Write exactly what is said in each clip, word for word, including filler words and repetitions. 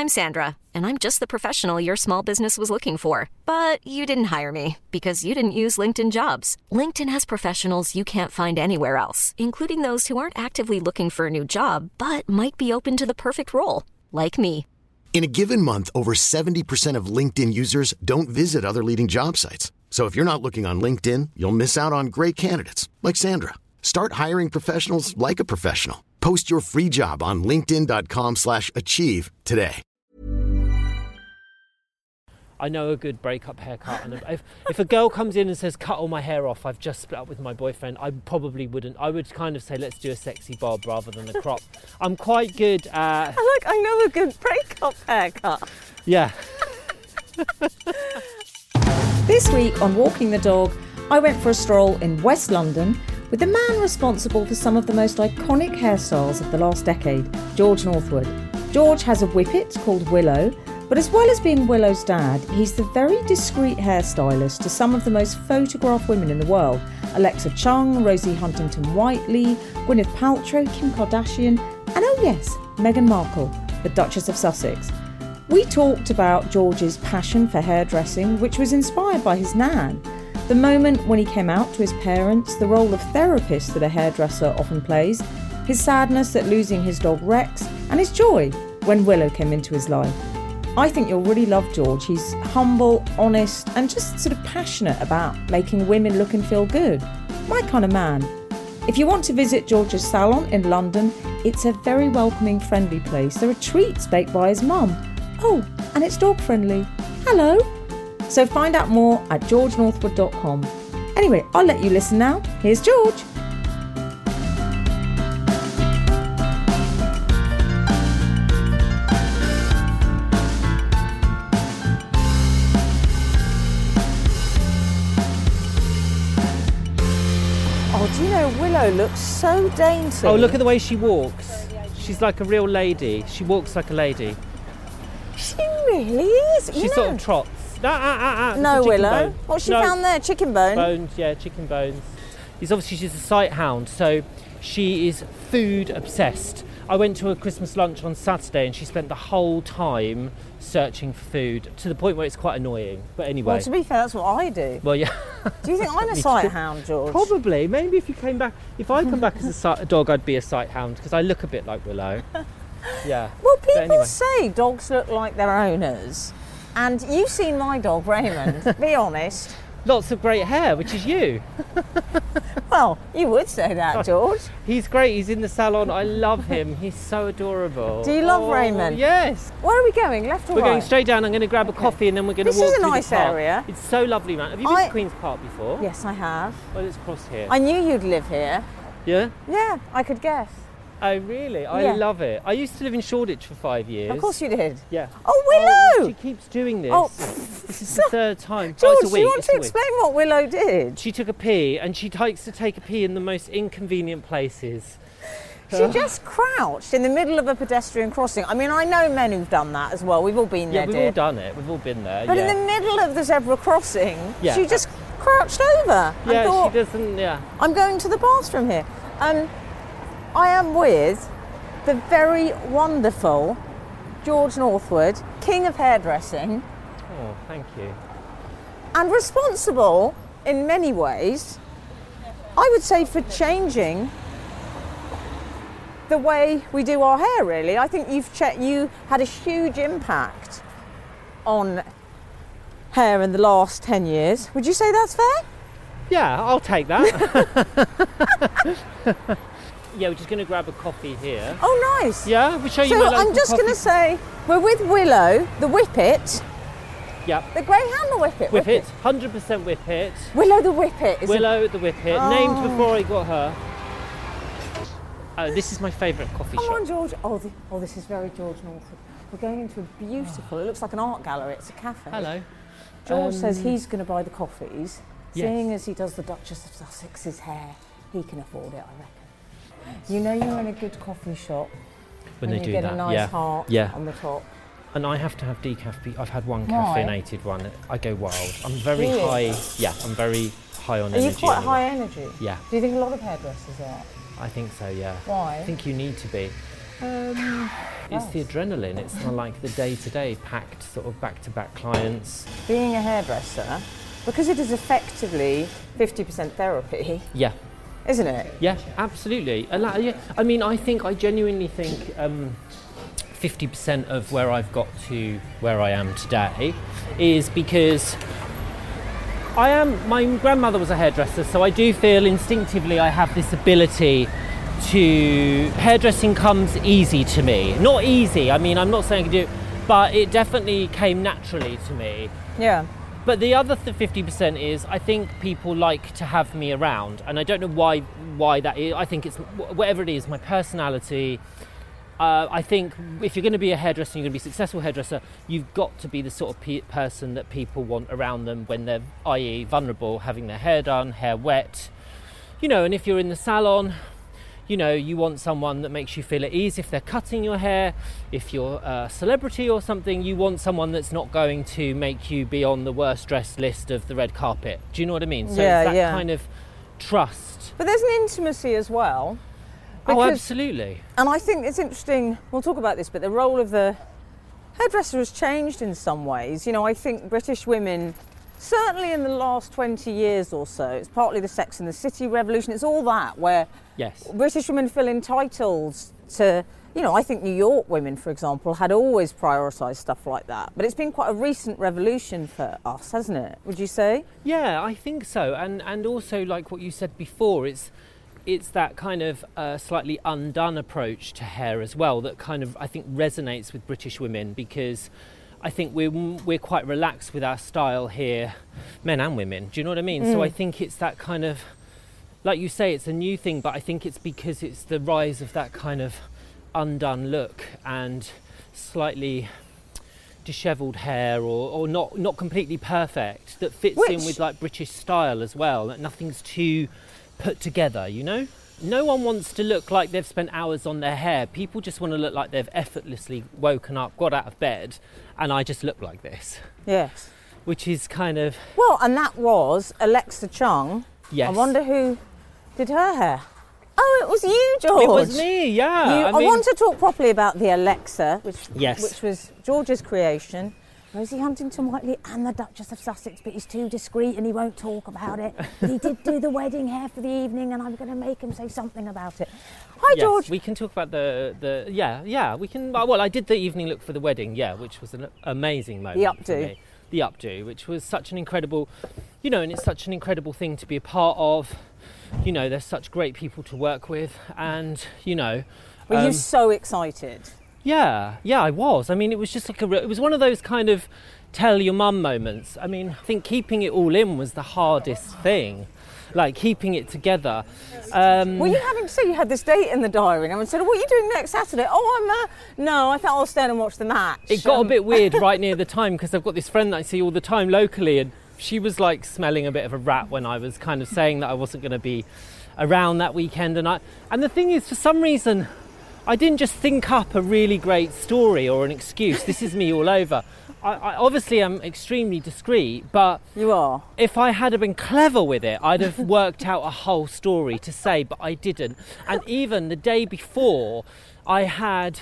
I'm Sandra, and I'm just the professional your small business was looking for. But you didn't hire me because you didn't use LinkedIn Jobs. LinkedIn has professionals you can't find anywhere else, including those who aren't actively looking for a new job, but might be open to the perfect role, like me. In a given month, over seventy percent of LinkedIn users don't visit other leading job sites. So if you're not looking on LinkedIn, you'll miss out on great candidates like Sandra. Start hiring professionals like a professional. Post your free job on linkedin.com slash achieve today. I know a good breakup haircut. And if, if a girl comes in and says, cut all my hair off, I've just split up with my boyfriend, I probably wouldn't. I would kind of say, let's do a sexy bob rather than a crop. I'm quite good at... Look, I know a good breakup haircut. Yeah. This week on Walking the Dog, I went for a stroll in West London with the man responsible for some of the most iconic hairstyles of the last decade, George Northwood. George has a whippet called Willow, but as well as being Willow's dad, he's the very discreet hairstylist to some of the most photographed women in the world. Alexa Chung, Rosie Huntington-Whiteley, Gwyneth Paltrow, Kim Kardashian, and oh yes, Meghan Markle, the Duchess of Sussex. We talked about George's passion for hairdressing, which was inspired by his nan. The moment when he came out to his parents, the role of therapist that a hairdresser often plays, his sadness at losing his dog Rex, and his joy when Willow came into his life. I think you'll really love George. He's humble, honest, and just sort of passionate about making women look and feel good. My kind of man. If you want to visit George's salon in London, it's a very welcoming, friendly place. There are treats baked by his mum. Oh, and it's dog friendly. Hello. So find out more at george northwood dot com. Anyway, I'll let you listen now. Here's George. Oh, do you know, Willow looks so dainty. Oh, look at the way she walks. She's like a real lady. She walks like a lady. She really is. She you sort know. of trots. Ah, ah, ah, ah. No, Willow. Bone. What's she no. found there? Chicken bone? Bones, yeah, chicken bones. He's obviously, she's a sight hound, so she is food obsessed. I went to a Christmas lunch on Saturday and she spent the whole time searching for food to the point where it's quite annoying. But anyway. Well, to be fair, that's what I do. Well, yeah. Do you think I'm a sight hound, George? Probably. Maybe if you came back, if I come back as a, sight, a dog, I'd be a sight hound because I look a bit like Willow. Yeah. Well, people anyway. say dogs look like their owners. And you've seen my dog, Raymond, be honest. Lots of great hair, which is you. Well, you would say that, George. He's great. He's in the salon. I love him. He's so adorable. Do you love oh, Raymond? Yes. Where are we going, left or We're right? going straight down. I'm going to grab a Okay. coffee and then we're going to This walk is a through nice the park. area. It's so lovely, man. Have you been I- to Queen's Park before? Yes, I have. Well, it's across here. I knew you'd live here. Yeah? Yeah, I could guess. Oh, really? I Yeah. love it. I used to live in Shoreditch for five years. Of course you did. Yeah. Oh, Willow! Oh, she keeps doing this. Oh. This is the third time. George, Twice a do week. you want It's to a week. explain what Willow did? She took a pee and she likes to take a pee in the most inconvenient places. She just crouched in the middle of a pedestrian crossing. I mean, I know men who've done that as well. We've all been Yeah, there, we've dear. all done it. We've all been there. But yeah. in the middle of the zebra crossing, Yeah. she just crouched over and yeah, thought, she doesn't. Yeah. I'm going to the bathroom here. Um, I am with the very wonderful George Northwood, king of hairdressing, Oh, thank you. and responsible in many ways, I would say, for changing the way we do our hair, really. I think you've che- you had a huge impact on hair in the last ten years. Would you say that's fair? Yeah, I'll take that. Yeah, we're just going to grab a coffee here. Oh, nice. Yeah, we'll show you So my local I'm just going to coffee- say, we're with Willow, the whippet, Yep. the greyhound, the whippet. Whippet, one hundred percent Whippet. Willow the whippet. Is a- Willow the Whippet, Oh. named before I got her. Oh, this is my favourite coffee Come shop. on, George. Oh, the, oh, this is very George Northwood. We're going into a beautiful, it looks like an art gallery, it's a cafe. Hello. George Um, says he's going to buy the coffees. yes. Seeing as he does the Duchess of Sussex's hair, he can afford it, I reckon. You know you're in a good coffee shop When, when, they you do get that, a nice yeah. heart Yeah. on the top. And I have to have decaf. be- I've had one Why? caffeinated one. I go wild. I'm very Really? high. Yeah, I'm very high on Are energy. you quite and- high energy? Yeah, Do you think a lot of hairdressers are? I think so. Yeah. Why? I think you need to be. Um, it's the adrenaline. It's kind of like the day-to-day packed sort of back-to-back clients. Being a hairdresser, because it is effectively fifty percent therapy, Yeah. isn't it? Yeah, absolutely. A lot- yeah. I mean, I think, I genuinely think um, fifty percent of where I've got to where I am today is because I am, my grandmother was a hairdresser, so I do feel instinctively I have this ability to, hairdressing comes easy to me. Not easy, I mean, I'm not saying I can do it, but it definitely came naturally to me. Yeah. But the other th- fifty percent is I think people like to have me around, and I don't know why why that is. I think it's whatever it is, my personality. Uh, I think if you're going to be a hairdresser, you're going to be a successful hairdresser, you've got to be the sort of pe- person that people want around them when they're, that is vulnerable, having their hair done, hair wet. You know, and if you're in the salon, you know, you want someone that makes you feel at ease if they're cutting your hair. If you're a celebrity or something, you want someone that's not going to make you be on the worst dressed list of the red carpet. Do you know what I mean? So Yeah, it's that yeah. kind of trust. But there's an intimacy as well. Oh, because- absolutely. And I think it's interesting, we'll talk about this, but the role of the hairdresser has changed in some ways. You know, I think British women, certainly in the last twenty years or so, it's partly the Sex and the City revolution, it's all that, where Yes. British women feel entitled to, you know, I think New York women, for example, had always prioritised stuff like that. But it's been quite a recent revolution for us, hasn't it? Would you say? Yeah, I think so. And and also, like what you said before, it's it's that kind of uh, slightly undone approach to hair as well that kind of, I think, resonates with British women, because I think we're we're quite relaxed with our style here, men and women. Do you know what I mean? Mm. So I think it's that kind of, like you say, it's a new thing, but I think it's because it's the rise of that kind of undone look and slightly dishevelled hair, or, or not not completely perfect, that fits Which- in with like British style as well, that nothing's too put together, you know? No one wants to look like they've spent hours on their hair. People just want to look like they've effortlessly woken up, got out of bed, and I just look like this, Yes. which is kind of, Well, and that was Alexa Chung. yes. I wonder who did her hair. Oh, it was you, George. It was me, yeah. You, I, I mean, want to talk properly about the Alexa, which Yes. which was George's creation. Rosie Huntington-Whiteley and the Duchess of Sussex, but he's too discreet and he won't talk about it. But he did do the wedding hair for the evening, and I'm going to make him say something about it. Hi, yes, George. we can talk about the, the yeah, yeah, we can, well, I did the evening look for the wedding, yeah, which was an amazing moment. The for updo. me. The updo, which was such an incredible, you know, and it's such an incredible thing to be a part of. You know, there's such great people to work with, and, you know. Were um, you so excited? Yeah, yeah, I was. I mean, it was just like a, re- it was one of those kind of tell your mum moments. I mean, I think keeping it all in was the hardest thing, like keeping it together. Um, Were you having to say you had this date in the diary? And I said, what are you doing next Saturday? Oh, I'm, uh, no, I thought I'll stay and watch the match. It got Um, a bit weird right near the time, because I've got this friend that I see all the time locally, and she was like smelling a bit of a rat when I was kind of saying that I wasn't going to be around that weekend. And I, and the thing is, for some reason, I didn't just think up a really great story or an excuse. This is me all over. I, I obviously am extremely discreet, but You are. if I had have been clever with it, I'd have worked out a whole story to say, but I didn't. And even the day before, I had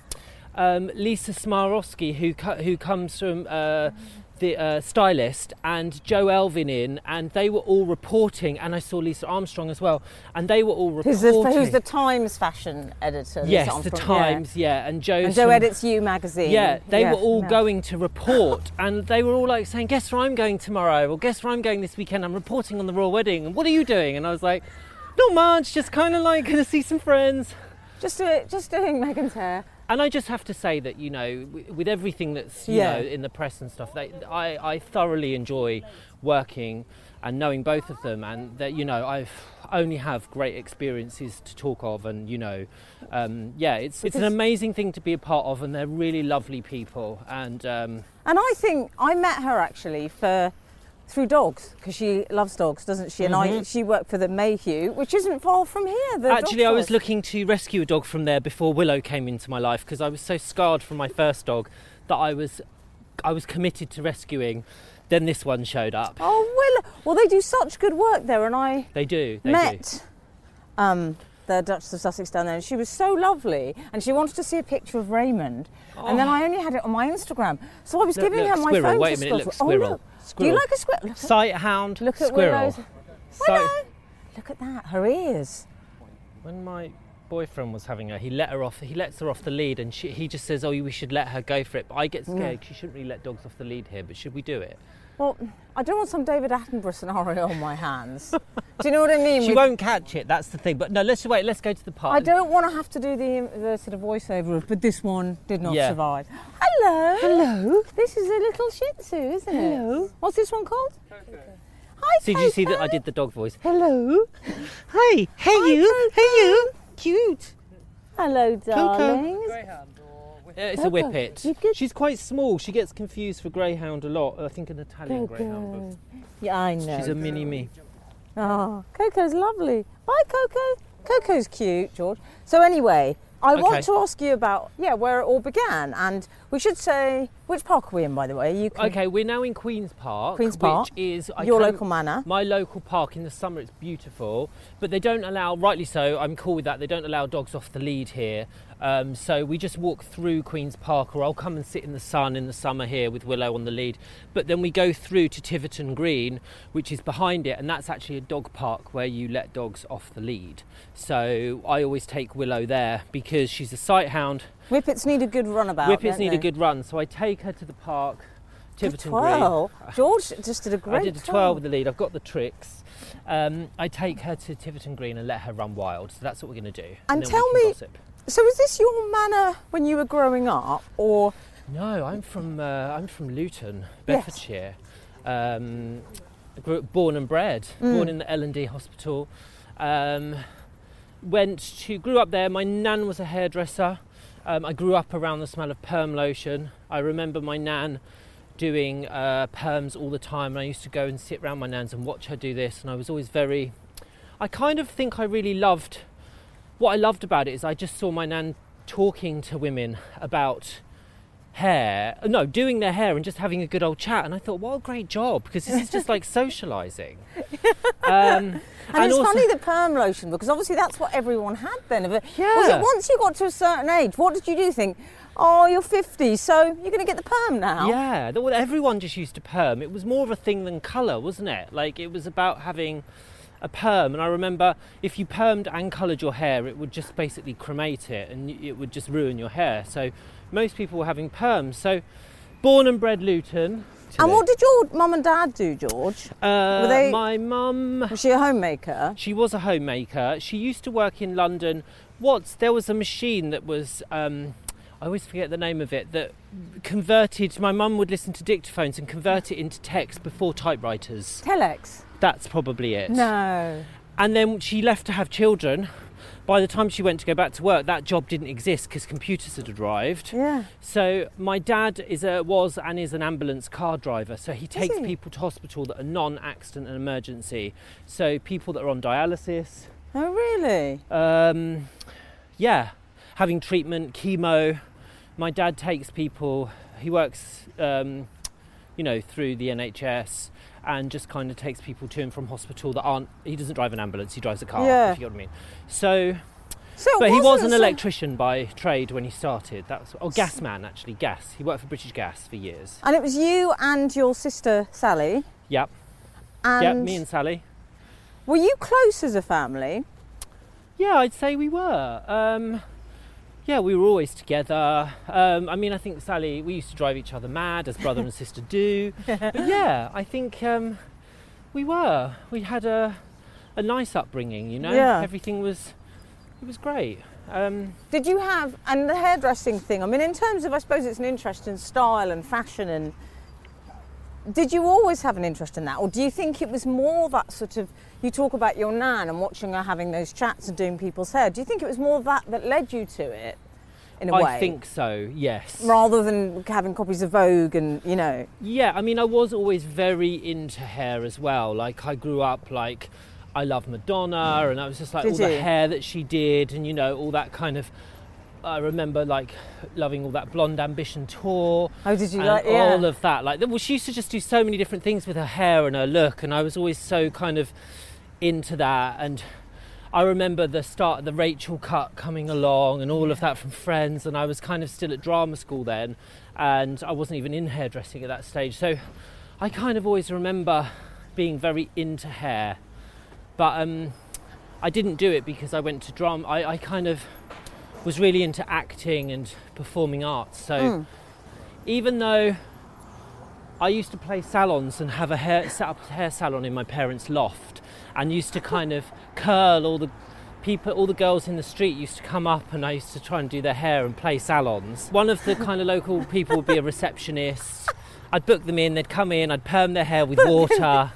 um, Lisa Smarowski, who co- who comes from uh, the uh, stylist, and Joe Elvin in, and they were all reporting, and I saw Lisa Armstrong as well, and they were all Who's reporting. the, who's the Times fashion editor? Lisa yes, the Armstrong, Times, yeah, and Joe's Yeah. And Joe from- edits You magazine. yeah, they Yeah, were all yeah. going to report, and they were all like saying, guess where I'm going tomorrow, or guess where I'm going this weekend, I'm reporting on the royal wedding, and what are you doing? And I was like, not much, just kind of like going to see some friends. Just, do it, just doing Meghan's hair. And I just have to say that, you know, w- with everything that's, you Yeah. know, in the press and stuff, they, I, I thoroughly enjoy working and knowing both of them, and that, you know, I've only have great experiences to talk of, and, you know, um, yeah, it's it's an Because- amazing thing to be a part of, and they're really lovely people, and um, And I think I met her actually for through dogs, because she loves dogs, doesn't she? And I Mhm. she worked for the Mayhew, which isn't far from here. The actually, dog I was forest. looking to rescue a dog from there before Willow came into my life, because I was so scarred from my first dog that I was I was committed to rescuing. Then this one showed up. Oh, well, well, they do such good work there, and I They do. They do. met um, the Duchess of Sussex down there, and she was so lovely, and she wanted to see a picture of Raymond, oh. and then I only had it on my Instagram, so I was look, giving look, her my squirrel. phone Wait to a minute, look, scroll. squirrel. Oh, look. Squirrel. Do you like a squirrel? Look Sight hound, look at squirrel. Willow's. So, look at that, her ears. When my boyfriend was having her, he let her off. He lets her off the lead, and she, he just says, "Oh, we should let her go for it." But I get scared. Mm. You shouldn't really let dogs off the lead here. But should we do it? Well, I don't want some David Attenborough scenario on my hands. Do you know what I mean? She With... won't catch it. That's the thing. But no, let's wait. Let's go to the park. I don't want to have to do the the sort of voiceover, but this one did not yeah. survive. Hello. Hello. This is a little Shih Tzu, isn't it? Hello. What's this one called? Coco. Hi, So Coco. did you see that I did the dog voice? Hello. Hi. Hey Hi, you. Coco. Hey you. Cute. Hello, darlings. Greyhound or whippet? Uh, it's Coco. a whippet. She's quite small. She gets confused for greyhound a lot. I think an Italian Coco. greyhound. But yeah, I know. She's a mini me. Oh, Coco's lovely. Bye, Coco. Coco's cute, George. So anyway, I okay. want to ask you about, yeah, where it all began. And we should say, which park are we in, by the way? You can... Okay, we're now in Queen's Park. Queen's Park. Which is... I Your can, local manor. My local park. In the summer, it's beautiful. But they don't allow, rightly so, I'm cool with that, they don't allow dogs off the lead here. Um, so we just walk through Queen's Park, or I'll come and sit in the sun in the summer here with Willow on the lead. But then we go through to Tiverton Green, which is behind it, and that's actually a dog park where you let dogs off the lead. So I always take Willow there because she's a sight hound. Whippets need a good runabout. Whippets need they? a good run, so I take her to the park, Tiverton twelve. Green. George just did a great I did a twelve with the lead. I've got the tricks. Um, I take her to Tiverton Green and let her run wild. So that's what we're going to do. And, and tell me, gossip. So was this your manor when you were growing up, or? No, I'm from uh, I'm from Luton, Bedfordshire. Yes. Um, grew up, born and bred, mm. born in the L and D Hospital. Um, went to grew up there. My nan was a hairdresser. Um, I grew up around the smell of perm lotion. I remember my nan doing uh, perms all the time, and I used to go and sit around my nan's and watch her do this, and I was always very... I kind of think I really loved... What I loved about it is I just saw my nan talking to women about hair, no, doing their hair and just having a good old chat, and I thought, what a great job, because this is just like socialising. Um, and, and it's also, funny the perm lotion, because obviously that's what everyone had then. Yeah. Was it once you got to a certain age, what did you do? Think, oh, you're fifty, so you're going to get the perm now? Yeah, well, everyone just used to perm. It was more of a thing than colour, wasn't it? Like, it was about having a perm, and I remember if you permed and coloured your hair, it would just basically cremate it, and it would just ruin your hair. So most people were having perms. So born and bred Luton. And what did your mum and dad do, George? Uh, Were they, my mum... Was she a homemaker? She was a homemaker. She used to work in London. What's there was a machine that was... Um, I always forget the name of it, that converted... My mum would listen to dictaphones and convert it into text before typewriters. Telex? That's probably it. No. And then she left to have children. By the time she went to go back to work, that job didn't exist because computers had arrived. Yeah. So my dad is a, was and is an ambulance car driver. So he takes he? people to hospital that are non-accident and emergency. So people that are on dialysis. Oh, really? Um, yeah. Having treatment, chemo. My dad takes people, he works, um, you know, through the N H S and just kind of takes people to and from hospital that aren't, he doesn't drive an ambulance, he drives a car, yeah. if you know what I mean. So, so but he was an so electrician by trade when he started. That was, oh, gas man, actually, gas. He worked for British Gas for years. And it was you and your sister, Sally? Yep. And yep, me and Sally. Were you close as a family? Yeah, I'd say we were. Um, Yeah, we were always together. Um, I mean, I think Sally, we used to drive each other mad, as brother and sister do. But yeah, I think um, we were. We had a a nice upbringing, you know. Yeah. Everything was, it was great. Um, Did you have, and the hairdressing thing, I mean, in terms of, I suppose it's an interest in style and fashion, and did you always have an interest in that? Or do you think it was more that sort of, you talk about your nan and watching her having those chats and doing people's hair, do you think it was more that that led you to it, in a I way? I think so, yes. Rather than having copies of Vogue and, you know. Yeah, I mean, I was always very into hair as well. Like, I grew up, like, I love Madonna, and I was just like, did all you? the hair that she did, and, you know, all that kind of... I remember, like, loving all that Blonde Ambition tour. Oh, did you and like, yeah. all of that. Like, well, she used to just do so many different things with her hair and her look, and I was always so kind of into that. And I remember the start of the Rachel cut coming along and all of that from Friends, and I was kind of still at drama school then, and I wasn't even in hairdressing at that stage. So I kind of always remember being very into hair, but um, I didn't do it because I went to drama. I, I kind of was really into acting and performing arts. So mm. even though I used to play salons and have a hair, set up a hair salon in my parents' loft, and used to kind of curl all the people, all the girls in the street used to come up, and I used to try and do their hair and play salons. One of the kind of local people would be a receptionist. I'd book them in, they'd come in, I'd perm their hair with water.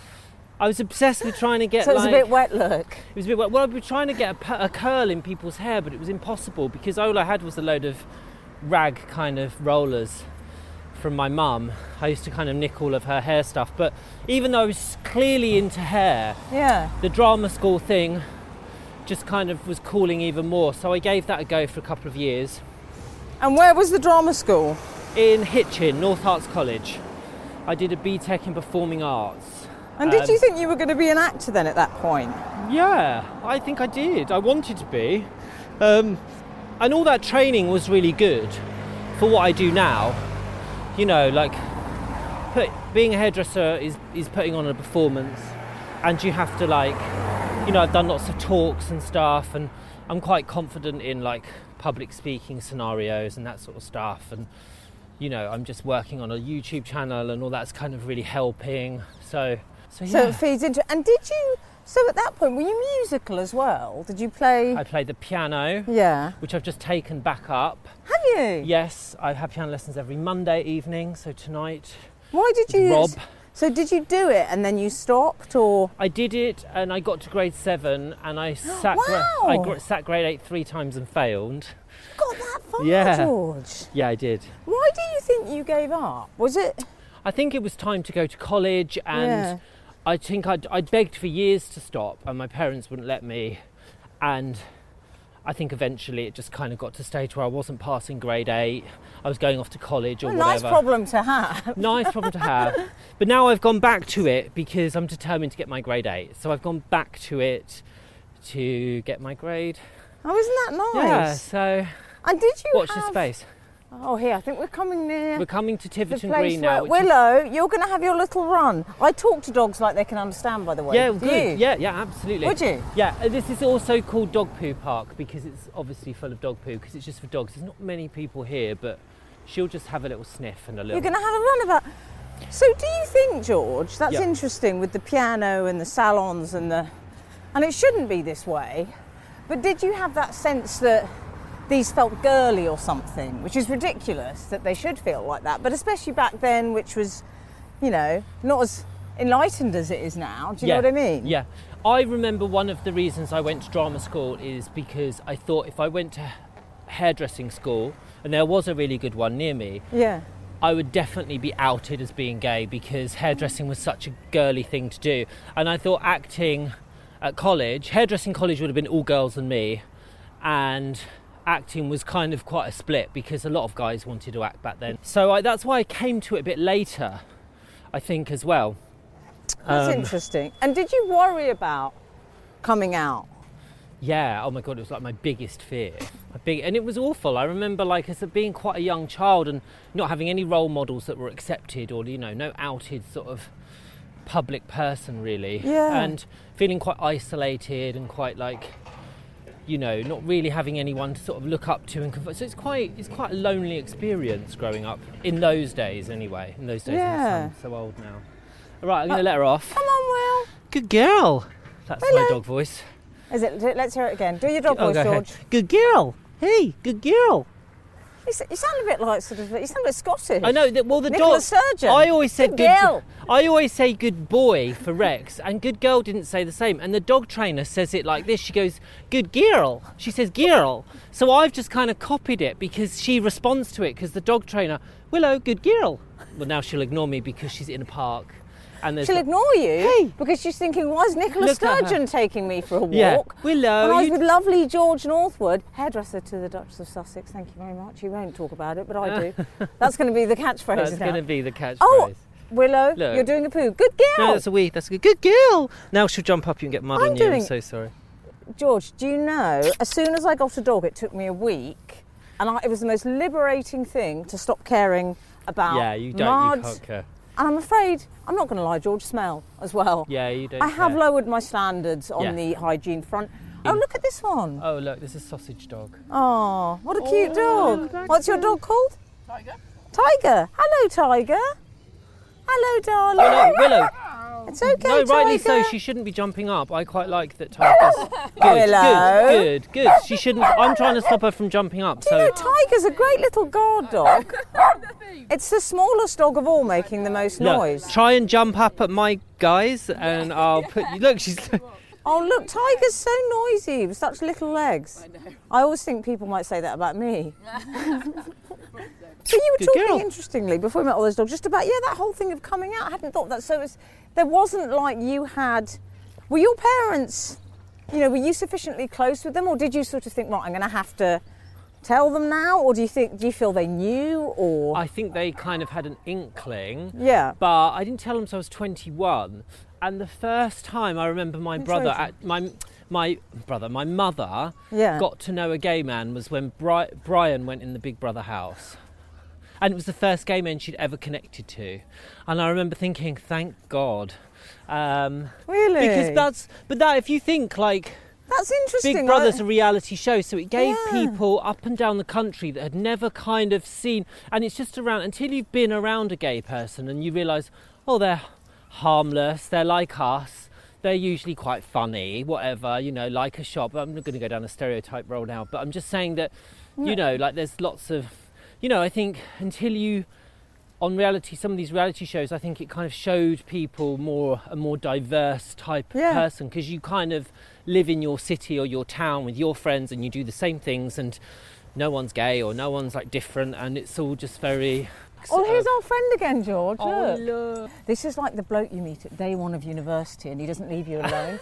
I was obsessed with trying to get so it was like, a bit wet look. It was a bit wet. Well, I'd be trying to get a, a curl in people's hair, but it was impossible because all I had was a load of rag kind of rollers from my mum. I used to kind of nick all of her hair stuff, but even though I was clearly into hair, yeah, the drama school thing just kind of was calling even more, so I gave that a go for a couple of years. And where was the drama school? In Hitchin, North Arts College. I did a B Tech in Performing Arts. And did um, you think you were going to be an actor then at that point? Yeah, I think I did. I wanted to be. Um, and all that training was really good for what I do now. You know, like, put, being a hairdresser is, is putting on a performance, and you have to, like, you know, I've done lots of talks and stuff, and I'm quite confident in, like, public speaking scenarios and that sort of stuff, and, you know, I'm just working on a YouTube channel, and all that's kind of really helping, so, so yeah. So it feeds into... And did you... So at that point, were you musical as well? Did you play... I played the piano, yeah, which I've just taken back up. Have you? Yes, I have piano lessons every Monday evening, so tonight... Why did you... Rob. So did you do it and then you stopped, or...? I did it, and I got to grade seven, and I sat, wow. gra- I gra- sat grade eight three times and failed. Got that far, Yeah. George? Yeah, I did. Why do you think you gave up? Was it... I think it was time to go to college, and Yeah. I think I'd, I'd begged for years to stop, and my parents wouldn't let me, and I think eventually it just kind of got to a stage where I wasn't passing grade eight, I was going off to college or a whatever. nice problem to have. Nice problem to have. But now I've gone back to it because I'm determined to get my grade eight. So I've gone back to it to get my grade. Oh, isn't that nice? Yeah, so And did you watch have... this space. Oh, here, I think we're coming near... We're coming to the Tiverton place Green now. where... which is- Willow, you're going to have your little run. I talk to dogs like they can understand, by the way. Yeah, Do good. you? Yeah, yeah, absolutely. Would you? Yeah, uh, this is also called Dog Poo Park because it's obviously full of dog poo because it's just for dogs. There's not many people here, but she'll just have a little sniff and a little... You're going to have a run about... So do you think, George, that's Yeah. interesting with the piano and the salons and the... And it shouldn't be this way, but did you have that sense that these felt girly or something, which is ridiculous that they should feel like that, but especially back then, which was, you know, not as enlightened as it is now. Do you yeah. know what I mean? Yeah. I remember one of the reasons I went to drama school is because I thought if I went to hairdressing school, and there was a really good one near me, Yeah. I would definitely be outed as being gay because hairdressing was such a girly thing to do. And I thought acting at college, hairdressing college would have been all girls and me, and acting was kind of quite a split because a lot of guys wanted to act back then. So I, that's why I came to it a bit later, I think, as well. That's Um, interesting. And did you worry about coming out? Yeah, oh my God, it was like my biggest fear. My big, and it was awful. I remember like as a, being quite a young child and not having any role models that were accepted or, you know, no outed sort of public person really. Yeah. And feeling quite isolated and quite like, you know, not really having anyone to sort of look up to and converse. So it's quite it's quite a lonely experience growing up in those days anyway. In those days, Yeah. I'm so old now. All right, I'm going to let her off. Come on, Will. Good girl. That's Hello. my dog voice. Is it? Let's hear it again. Do your dog Oh, voice, go ahead. George. Good girl. Hey, good girl. You, s- you sound a bit like sort of. You sound a bit Scottish. I know that. Well, the Nicola dog. Sturgeon. I always said Good good. girl. I always say good boy for Rex, and good girl didn't say the same. And the dog trainer says it like this. She goes, "Good girl." She says girl. So I've just kind of copied it because she responds to it because the dog trainer, Willow, good girl. Well, now she'll ignore me because she's in a park, and there's She'll like- ignore you Hey. because she's thinking, why is Nicola Look at her. Sturgeon taking me for a walk? Yeah. Willow, And I was you- with lovely George Northwood, hairdresser to the Duchess of Sussex. Thank you very much. You won't talk about it, but I do. That's going to be the catchphrase That's now. going to be the catchphrase. Oh, Willow, Look. you're doing a poo. Good girl. No, that's a wee. That's a good, good girl. Now she'll jump up you and get mud I'm on you. I'm doing- so sorry. George, do you know, as soon as I got a dog, it took me a week, and I, it was the most liberating thing to stop caring about Yeah, you don't, mud. you can't care. And I'm afraid, I'm not going to lie, George, smell as well. Yeah, you don't I have care. lowered my standards on Yeah. the hygiene front. Oh, look at this one. Oh, look, there's a sausage dog. Oh, what a cute Oh, dog. What's your dog called? Tiger. Tiger. Hello, Tiger. Hello, darling. Oh, no, Willow. It's okay, No, rightly so. Tiger. She shouldn't be jumping up. I quite like that Tiger's good, Willow. good, good, good. She shouldn't. I'm trying to stop her from jumping up. Do you know, So Tiger's a great little guard dog. It's the smallest dog of all making the most look, noise. try and jump up at my guys, and I'll put you. Look, she's. Oh, look, Tiger's so noisy with such little legs. I know. I always think people might say that about me. So you were Good talking, girl. interestingly, before we met all those dogs, just about, yeah, that whole thing of coming out. I hadn't thought that. So it was, there wasn't like you had... Were your parents, you know, were you sufficiently close with them, or did you sort of think, right, I'm going to have to tell them now, or do you think, do you feel they knew, or... I think they kind of had an inkling. Yeah. But I didn't tell them until I was twenty-one. And the first time I remember my brother, Exciting. at, my my brother, my mother, Yeah. got to know a gay man was when Bri- Brian went in the Big Brother house. And it was the first gay man she'd ever connected to. And I remember thinking, thank God. Um, Really? Because that's, but that, if you think like, That's interesting. Big Brother's I- a reality show, so it gave Yeah. people up and down the country that had never kind of seen, and it's just around, until you've been around a gay person and you realise, oh, they're harmless, they're like us, they're usually quite funny, whatever, you know, like a shop. I'm not going to go down a stereotype roll now, but I'm just saying that, you know, like there's lots of, you know, I think until you, on reality, some of these reality shows, I think it kind of showed people more a more diverse type of Yeah. person, because you kind of live in your city or your town with your friends and you do the same things, and no one's gay or no one's like different, and it's all just very... Oh, here's uh, our friend again, George. oh, Look. look. This is like the bloke you meet at day one of university and he doesn't leave you alone.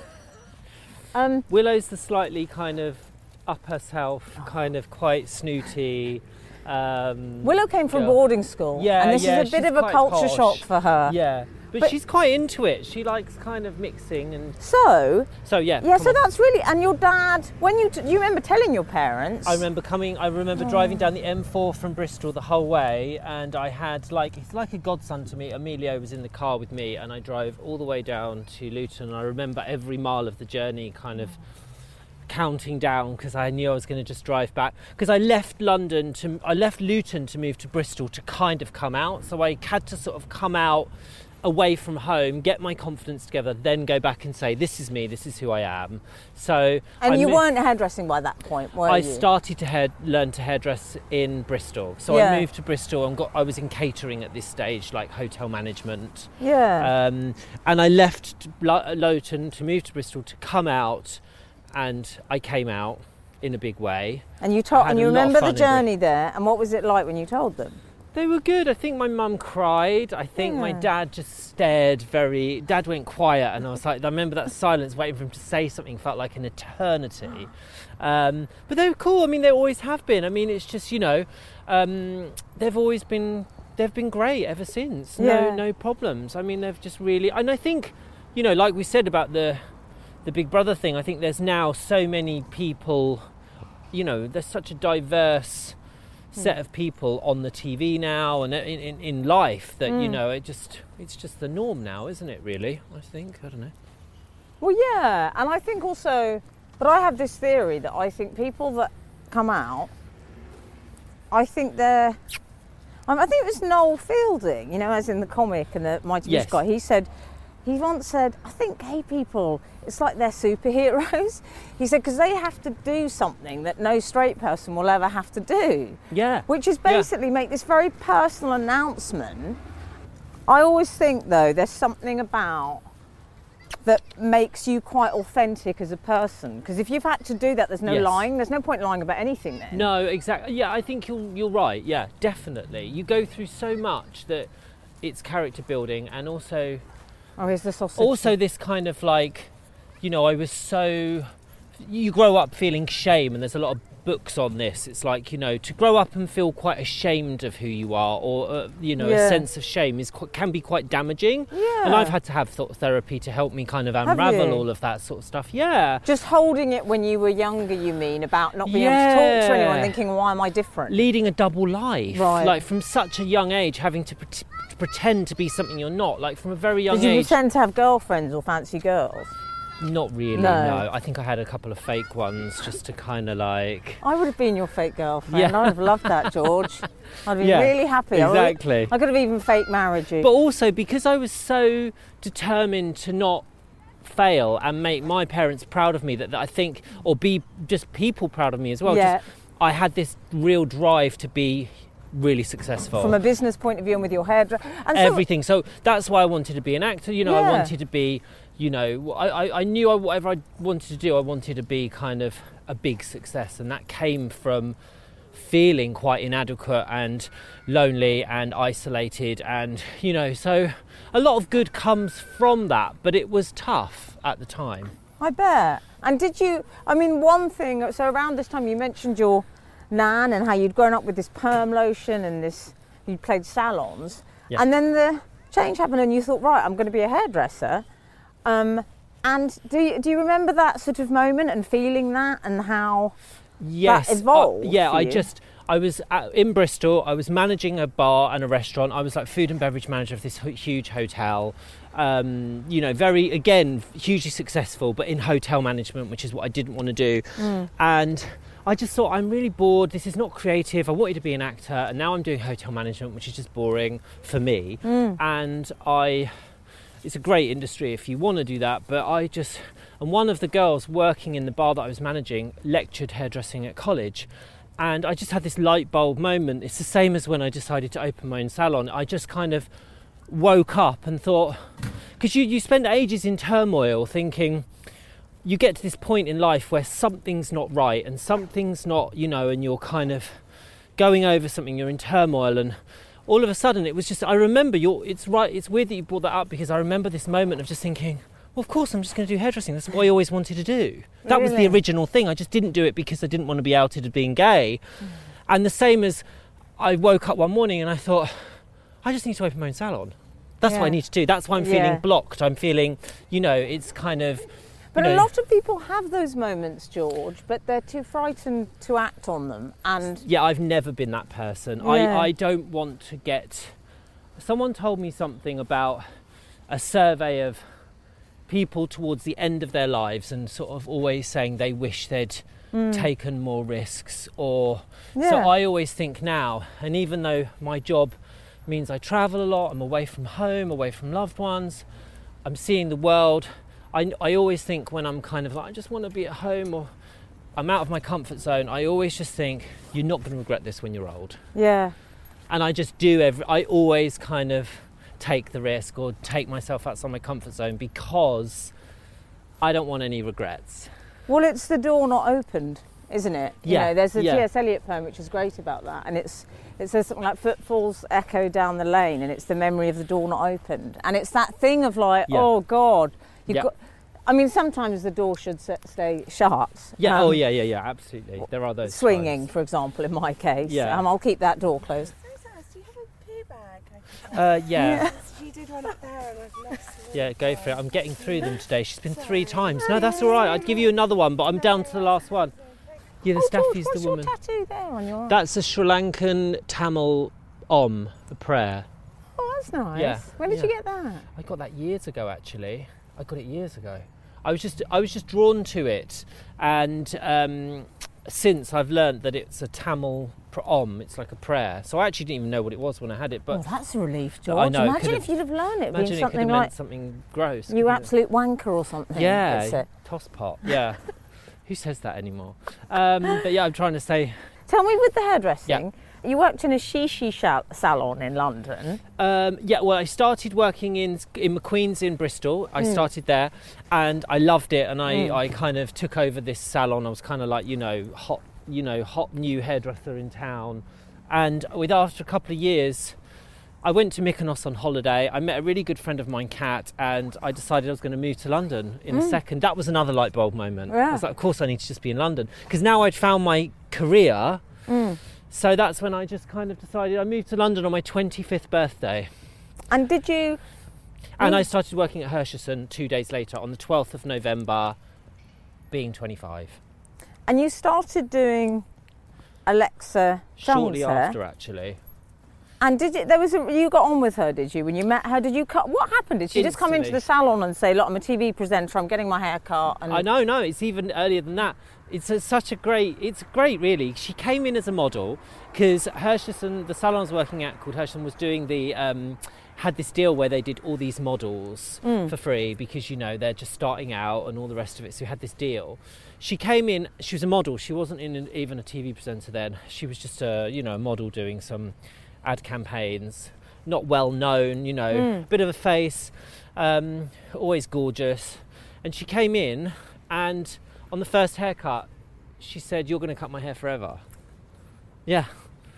um, Willow's the slightly kind of up herself, kind of quite snooty. Um, Willow came from girl. boarding school, Yeah, and this yeah, is a bit she's of a quite culture posh. shock for her. Yeah, but, But- she's quite into it. She likes kind of mixing, and So, so yeah. yeah, come so on. that's really. And your dad, when you t- you remember telling your parents? I remember coming. I remember driving down the M four from Bristol the whole way, and I had like it's like a godson to me. Emilio was in the car with me, and I drove all the way down to Luton. I remember every mile of the journey, kind of counting down, because I knew I was going to just drive back. Because I left London to, I left Luton to move to Bristol to kind of come out. So I had to sort of come out away from home, get my confidence together, then go back and say, this is me, this is who I am. So and I you mo- weren't hairdressing by that point, were I you? started to hair, learn to hairdress in Bristol. So Yeah. I moved to Bristol and got. I was in catering at this stage, like hotel management. Yeah. Um, and I left Lo- Lowton to move to Bristol to come out, and I came out in a big way. and you told, had and a you lot of remember fun the in Brit- journey there, and what was it like when you told them? They were good. I think my mum cried. I think my Yeah. dad just stared very... Dad went quiet, and I was like... I remember that silence, waiting for him to say something, felt like an eternity. Um, but they were cool. I mean, they always have been. I mean, it's just, you know... Um, they've always been... They've been great ever since. Yeah. No, no problems. I mean, they've just really... And I think, you know, like we said about the, the Big Brother thing, I think there's now so many people... You know, there's such a diverse... set of people on the T V now and in, in, in life that you know it just it's just the norm now, isn't it, really? I think I don't know. Well, yeah, and I think also, but I have this theory that I think people that come out, I think they're, um, I think it was Noel Fielding, you know, as in the comic and the Mighty Yes. Boosh guy, he said, he once said, I think gay people, it's like they're superheroes. He said, because they have to do something that no straight person will ever have to do. Yeah. Which is Yeah. basically make this very personal announcement. I always think, though, there's something about that makes you quite authentic as a person. Because if you've had to do that, there's no Yes. lying. There's no point lying about anything then. No, exactly. Yeah, I think you're you're right. Yeah, definitely. You go through so much that it's character building, and also Oh, here's the sausage. also this kind of like, you know, I was so. You grow up feeling shame, and there's a lot of books on this. It's like, you know, to grow up and feel quite ashamed of who you are, or uh, you know, Yeah. a sense of shame is qu- can be quite damaging. Yeah. And I've had to have thought therapy to help me kind of Have unravel you? all of that sort of stuff. Yeah. Just holding it when you were younger, you mean, about not being able to talk to anyone, Yeah. thinking, why am I different? Leading a double life, Right. like from such a young age, having to, pre- to pretend to be something you're not, like from a very young Did you age. tend to have girlfriends or fancy girls? Not really, No. no. I think I had a couple of fake ones just to kind of like. I would have been your fake girlfriend. Yeah. I'd have loved that, George. I'd been Yeah, really happy. I would- exactly. I could have even fake married you. But also because I was so determined to not fail and make my parents proud of me, that, that I think, or be just people proud of me as well. Yeah. Just, I had this real drive to be really successful. From a business point of view and with your hairdresser. And so- Everything. So that's why I wanted to be an actor. You know, Yeah. I wanted to be, you know, I, I, I knew I, whatever I wanted to do, I wanted to be kind of a big success. And that came from feeling quite inadequate and lonely and isolated. And, you know, so a lot of good comes from that. But it was tough at the time. I bet. And did you, I mean, one thing, so around this time you mentioned your nan and how you'd grown up with this perm lotion and this, you'd played salons. Yeah. And then the change happened and you thought, right, I'm going to be a hairdresser. Um, and do you, do you remember that sort of moment and feeling that and how Yes. that evolved uh, yeah, for I you? just, I was at, in Bristol, I was managing a bar and a restaurant. I was like food and beverage manager of this hu- huge hotel. Um, you know, very, again, hugely successful, but in hotel management, which is what I didn't want to do. Mm. And I just thought, I'm really bored. This is not creative. I wanted to be an actor. And now I'm doing hotel management, which is just boring for me. Mm. And I... It's a great industry if you want to do that, but I just... And one of the girls working in the bar that I was managing lectured hairdressing at college. And I just had this light bulb moment. It's the same as when I decided to open my own salon. I just kind of woke up and thought... Because you, you spend ages in turmoil thinking... You get to this point in life where something's not right and something's not, you know, and you're kind of going over something, you're in turmoil, and all of a sudden it was just, I remember, you're, it's right, it's weird that you brought that up, because I remember this moment of just thinking, well, of course I'm just going to do hairdressing. That's what I always wanted to do. That was the Really? original thing. I just didn't do it because I didn't want to be outed as being gay. Mm. And the same as I woke up one morning and I thought, I just need to open my own salon. That's Yeah. what I need to do. That's why I'm feeling Yeah. blocked. I'm feeling, you know, it's kind of... But you a know, lot of people have those moments, George, but they're too frightened to act on them. And Yeah, I've never been that person. Yeah. I, I don't want to get... Someone told me something about a survey of people towards the end of their lives and sort of always saying they wish they'd mm. taken more risks, or... Yeah. So I always think now, and even though my job means I travel a lot, I'm away from home, away from loved ones, I'm seeing the world... I, I always think when I'm kind of like, I just want to be at home, or I'm out of my comfort zone, I always just think, you're not going to regret this when you're old. yeah, And I just do every, I always kind of take the risk or take myself outside my comfort zone, because I don't want any regrets. well, it's the door not opened, isn't it? You Yeah, know, there's a yeah. T S Eliot poem which is great about that, and it's it says something like footfalls echo down the lane, and it's the memory of the door not opened, and it's that thing of like, Yeah. oh God, you've Yeah. got. I mean, sometimes the door should s- stay shut. Yeah, um, oh yeah, yeah, yeah, absolutely. There are those Swinging, times. for example, in my case. Yeah. Um, I'll keep that door closed. Do you have a poo bag? I can Uh, yeah, You did one up there and I've lost it. yeah, go for it. I'm getting through them today. She's been three times. No, that's all right. I'd give you another one, but I'm down to the last one. Yeah, the Oh, George, Staffy's what's the woman. your tattoo there on your arm? That's a Sri Lankan Tamil Om, a prayer. Oh, that's nice. Yeah, When did yeah. you get that? I got that years ago, actually. I got it years ago. I was just, I was just drawn to it, and um, since I've learnt that it's a Tamil pr- Om, it's like a prayer. So I actually didn't even know what it was when I had it. But Oh, that's a relief, George. I know, it Imagine could've- if you'd have learned it, imagine being it could something have like meant something gross. you couldn't it? absolute wanker or something. That's Yeah, it. toss pot. Yeah, who says that anymore? Um, but yeah, I'm trying to say. Tell me, with the hairdressing, Yeah. you worked in a shishi shal- salon in London. Um, yeah, well, I started working in in McQueen's in Bristol. I Mm. started there, and I loved it. And I, Mm. I kind of took over this salon. I was kind of like, you know, hot, you know, hot new hairdresser in town. And with after a couple of years, I went to Mykonos on holiday. I met a really good friend of mine, Kat, and I decided I was going to move to London in mm. a second. That was another light bulb moment. Yeah. I was like, of course I need to just be in London. Because now I'd found my career. Mm. So that's when I just kind of decided I moved to London on my twenty-fifth birthday. And did you... And I started working at Hersherson two days later on the twelfth of November, being twenty-five. And you started doing Alexa Shortly Jones after, actually. And did it? There was a, you got on with her, did you? When you met her, did you cut? What happened? Did she Instantly. just come into the salon and say, "Look, I'm a T V presenter. I'm getting my hair cut"? And I know, no, it's even earlier than that. It's a, such a great. It's great, really. She came in as a model because Hersherson, the salon I was working at called Hersherson, was doing the um, had this deal where they did all these models mm. for free because you know they're just starting out and all the rest of it. So we had this deal. She came in. She was a model. She wasn't in, even a T V presenter then. She was just a you know a model doing some ad campaigns, not well known, you know, mm. bit of a face, um, always gorgeous. And she came in and on the first haircut, she said, "You're going to cut my hair forever." Yeah.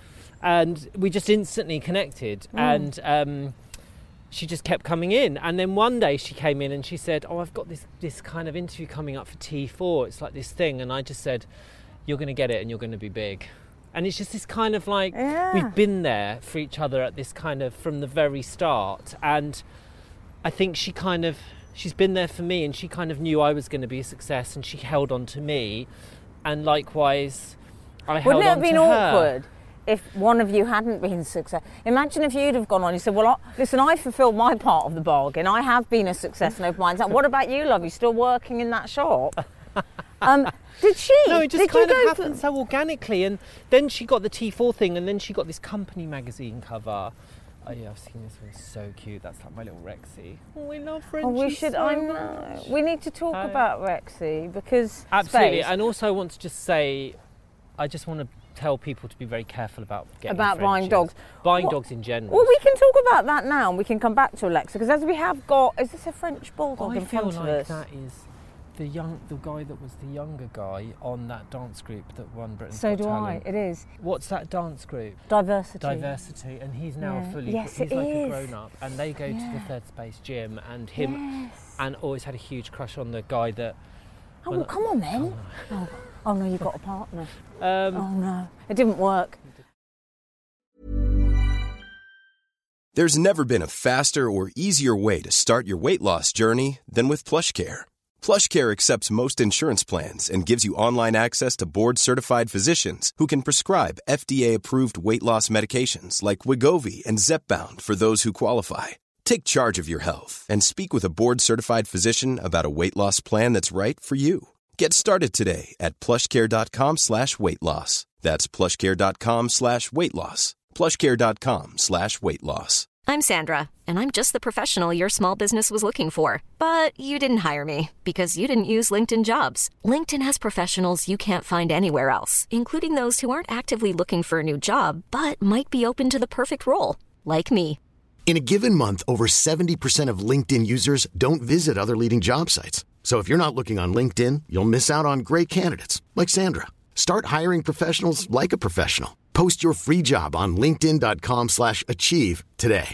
And we just instantly connected mm. and um, she just kept coming in. And then one day she came in and she said, "Oh, I've got this, this kind of interview coming up for T four. It's like this thing." And I just said, "You're going to get it and you're going to be big." And it's just this kind of like, yeah. we've been there for each other at this kind of, from the very start. And I think she kind of, she's been there for me and she kind of knew I was going to be a success and she held on to me. And likewise, I held on to her. Wouldn't it have been awkward if one of you hadn't been success? Imagine if you'd have gone on, you said, "Well, I, listen, I fulfilled my part of the bargain. I have been a success and opened mine. What about you, love? You're still working in that shop?" Um, did she? No, it just did kind you of go happened for... so organically. And then she got the T four thing and then she got this company magazine cover. Oh yeah, I've seen this one. So cute. That's like my little Rexy. Oh, we love Frenchie. Oh, we should. So I know. We need to talk Hi. about Rexy because absolutely. space. And also, I want to just say, I just want to tell people to be very careful about getting about Frenchies. buying dogs, buying what? dogs in general. Well, we can talk about that now, and we can come back to Alexa because as we have got, is this a French bulldog I in front feel of like us? that is the young, the guy that was the younger guy on that dance group that won Britain's So Got do Talent. I. It is What's that dance group? Diversity. Diversity, and he's now Yeah. fully. Yes, he's it like is. a grown up, and they go Yeah. to the Third Space gym, and him, Yes. and always had a huge crush on the guy that. Oh, well, well, come on then. Oh no. Oh, oh no, you got a partner. Um, Oh no, it didn't work. There's never been a faster or easier way to start your weight loss journey than with PlushCare. PlushCare accepts most insurance plans and gives you online access to board-certified physicians who can prescribe F D A-approved weight loss medications like Wegovy and Zepbound for those who qualify. Take charge of your health and speak with a board-certified physician about a weight loss plan that's right for you. Get started today at plushcare.com slash weight loss. That's plushcare.com slash weight loss. plushcare.com slash weight loss. I'm Sandra, and I'm just the professional your small business was looking for. But you didn't hire me because you didn't use LinkedIn Jobs. LinkedIn has professionals you can't find anywhere else, including those who aren't actively looking for a new job, but might be open to the perfect role, like me. In a given month, over seventy percent of LinkedIn users don't visit other leading job sites. So if you're not looking on LinkedIn, you'll miss out on great candidates like Sandra. Start hiring professionals like a professional. Post your free job on linkedin.com slash achieve today.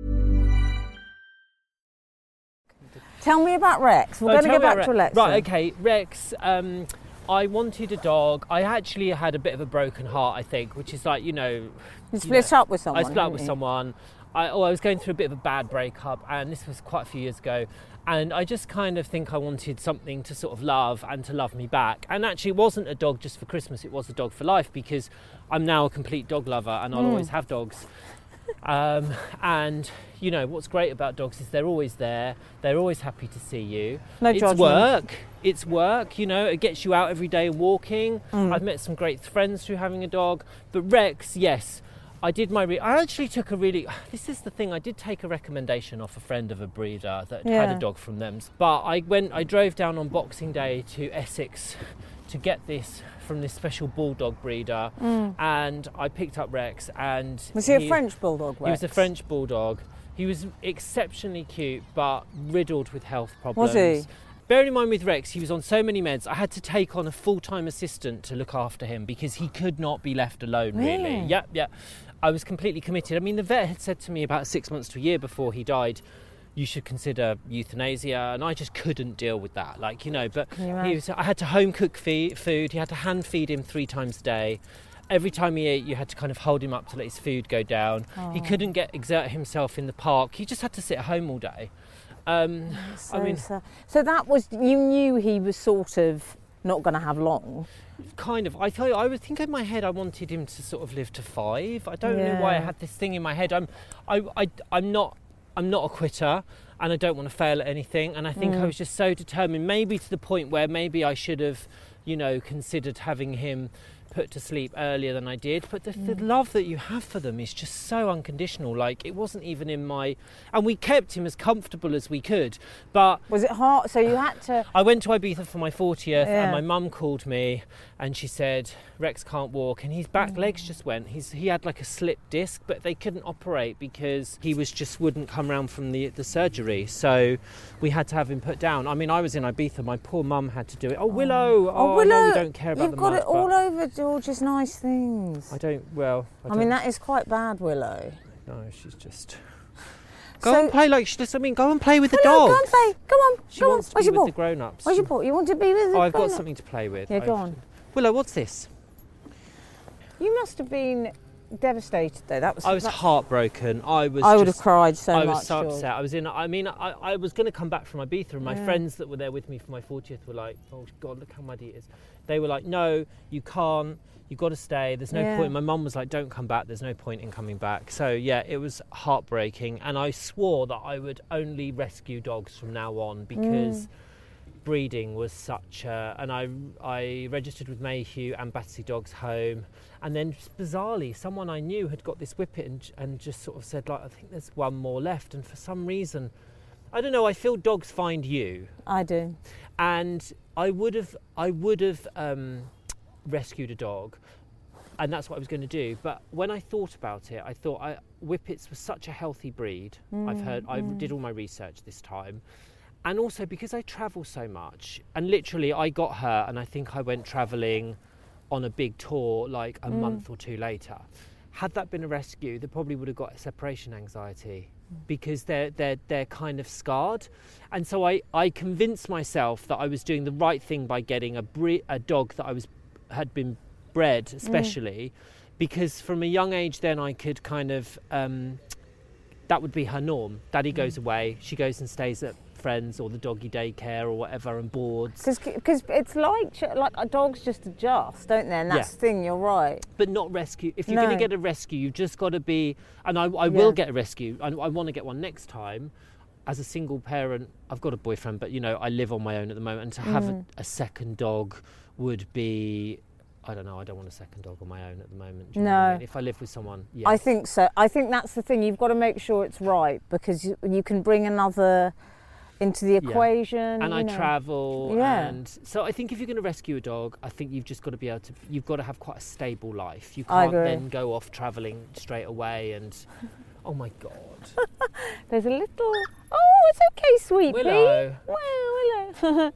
Tell me about Rex. We're Oh, going to tell go me about back to Rex. Alexa. Right, okay, Rex. Um, I wanted a dog. I actually had a bit of a broken heart, I think, which is like, you know... You split know, up with someone, I split up didn't with you? someone. I, oh, I was going through a bit of a bad breakup, and this was quite a few years ago. And I just kind of think I wanted something to sort of love and to love me back. And actually, it wasn't a dog just for Christmas. It was a dog for life because I'm now a complete dog lover and I'll Mm. always have dogs. Um, and, you know, what's great about dogs is they're always there. They're always happy to see you. No it's judgment. work. It's work, you know. It gets you out every day walking. Mm. I've met some great friends through having a dog. But Rex, yes, I did my... Re- I actually took a really... This is the thing. I did take a recommendation off a friend of a breeder that Yeah. had a dog from them. But I went... I drove down on Boxing Day to Essex to get this from this special bulldog breeder, Mm. and I picked up Rex. And Was he a French bulldog, Rex? He was a French bulldog. He was exceptionally cute, but riddled with health problems. Was he? bearing in mind with Rex, he was on so many meds, I had to take on a full-time assistant to look after him because he could not be left alone, really. Really? Yeah, yeah. I was completely committed. I mean, the vet had said to me about six months to a year before he died, you should consider euthanasia, and I just couldn't deal with that. Like, you know, but he was, I had to home cook feed, food, he had to hand feed him three times a day. Every time he ate, you had to kind of hold him up to let his food go down. Oh. He couldn't get exert himself in the park. He just had to sit at home all day. Um, so, I mean, so, so that was, you knew he was sort of not going to have long. Kind of. I tell you, I would think in my head I wanted him to sort of live to five. I don't Yeah. know why I had this thing in my head. I'm, I, I, I'm not, I'm not a quitter, and I don't want to fail at anything. And I think Mm. I was just so determined, maybe to the point where maybe I should have, you know, considered having him put to sleep earlier than I did. But the, Mm. the love that you have for them is just so unconditional. Like, it wasn't even in my, and we kept him as comfortable as we could. But Was it hard? So you had to... I went to Ibiza for my fortieth, Yeah. and my mum called me and she said, Rex can't walk, and his back legs just went. He's, he had like a slip disc, but they couldn't operate because he was just wouldn't come round from the, the surgery. So we had to have him put down. I mean, I was in Ibiza, my poor mum had to do it. Oh, Willow! Oh, Oh, I know Willow, we don't care about you've the got mud, it all but over George's nice things. I don't, well... I, I, don't, mean, that is quite bad, Willow. No, she's just... Go So- and play like she does. I mean, go and play with the Willow, dog. go and play. Come on, She come on. wants to Where's be your ball? with the grown-ups. Where's your ball? You want to be with the Oh, I've got grown-up? something to play with. Yeah, go I've- on. Willow, what's this? You must have been devastated, though. That was. I was that, heartbroken. I was. I would have just- cried so I much. was so George. upset. I was in. I mean, I, I was going to come back from Ibiza, and my Yeah. friends that were there with me for my fortieth were like, "Oh God, look how muddy it is." They were like, "No, you can't. You've got to stay. There's no Yeah. point." My mum was like, "Don't come back. There's no point in coming back." So yeah, it was heartbreaking, and I swore that I would only rescue dogs from now on because. Mm. Breeding was such a, and I I registered with Mayhew and Battersea Dogs Home, and then just bizarrely someone I knew had got this whippet and and just sort of said, like, I think there's one more left, and for some reason, I don't know, I feel dogs find you, I do. and I would have I would have um, rescued a dog, and that's what I was going to do. But when I thought about it, I thought I, whippets were such a healthy breed. I've heard I did all my research this time. And also because I travel so much, and literally I got her and I think I went travelling on a big tour like a mm. month or two later. Had that been a rescue, they probably would have got separation anxiety mm. because they're, they're, they're kind of scarred. And so I, I convinced myself that I was doing the right thing by getting a, bre- a dog that I was had been bred especially mm. because from a young age then I could kind of, um, that would be her norm. Daddy mm. goes away, she goes and stays at friends or the doggy daycare or whatever and boards. Because it's like like dogs just adjust, don't they? And that's Yeah. the thing, you're right. But not rescue. If you're No. going to get a rescue, you've just got to be, and I, I Yeah. will get a rescue. I, I want to get one next time. As a single parent, I've got a boyfriend, but you know, I live on my own at the moment, and to have Mm. a, a second dog would be, I don't know, I don't want a second dog on my own at the moment. Do you know what I No. mean? If I live with someone, yeah. I think so. I think that's the thing. You've got to make sure it's right because you, you can bring another into the equation. And you I know. travel, Yeah. and so I think if you're going to rescue a dog, I think you've just got to be able to, you've got to have quite a stable life. You I can't agree. then go off travelling straight away and, oh my God. There's a little. Oh, it's okay, sweet pea. Willow. Well, Willow.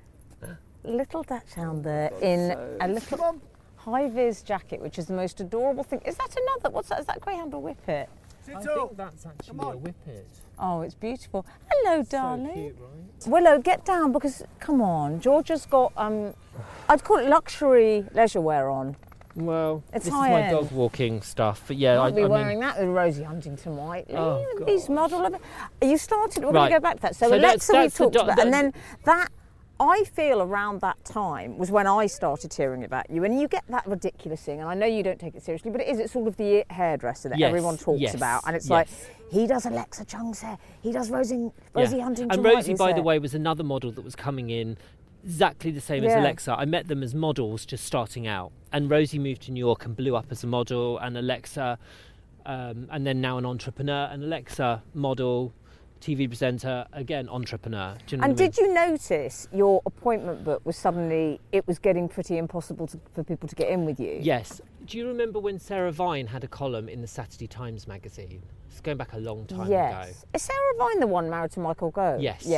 Little Dachshund there in a little high-vis jacket, which is the most adorable thing. Is that another? What's that? Is that Greyhound or Whippet? I think that's actually a whippet. Oh, it's beautiful. Hello, darling. So cute, right? Willow, get down because, come on, Georgia's got, um, I'd call it luxury leisure wear on. Well, It's this is high my end. dog walking stuff, but yeah, I, I'll be I wearing mean, that with Rosie Huntington Whiteley. Oh, These God. model of it. You started, we're Right. going to go back to that. So, So that's- Alexa, we that's the talked do- about, that- and then that, I feel around that time was when I started hearing about you, and you get that ridiculous thing, and I know you don't take it seriously, but it is, it's sort of the hairdresser that Yes, everyone talks yes, about, and it's yes. like, he does Alexa Chung's hair, he does Rosie, Rosie yeah. Huntington And Rosie, Whiteley's by the hair. way, was another model that was coming in exactly the same as Yeah. Alexa. I met them as models just starting out. And Rosie moved to New York and blew up as a model, and Alexa, um, and then now an entrepreneur, and Alexa, model, T V presenter, again, entrepreneur. Do you know And what I mean? did you notice your appointment book was suddenly, it was getting pretty impossible to, for people to get in with you? Yes. Do you remember when Sarah Vine had a column in the Saturday Times magazine? It's going back a long time Yes. ago. Is Sarah Vine the one married to Michael Gove? Yes. Yes.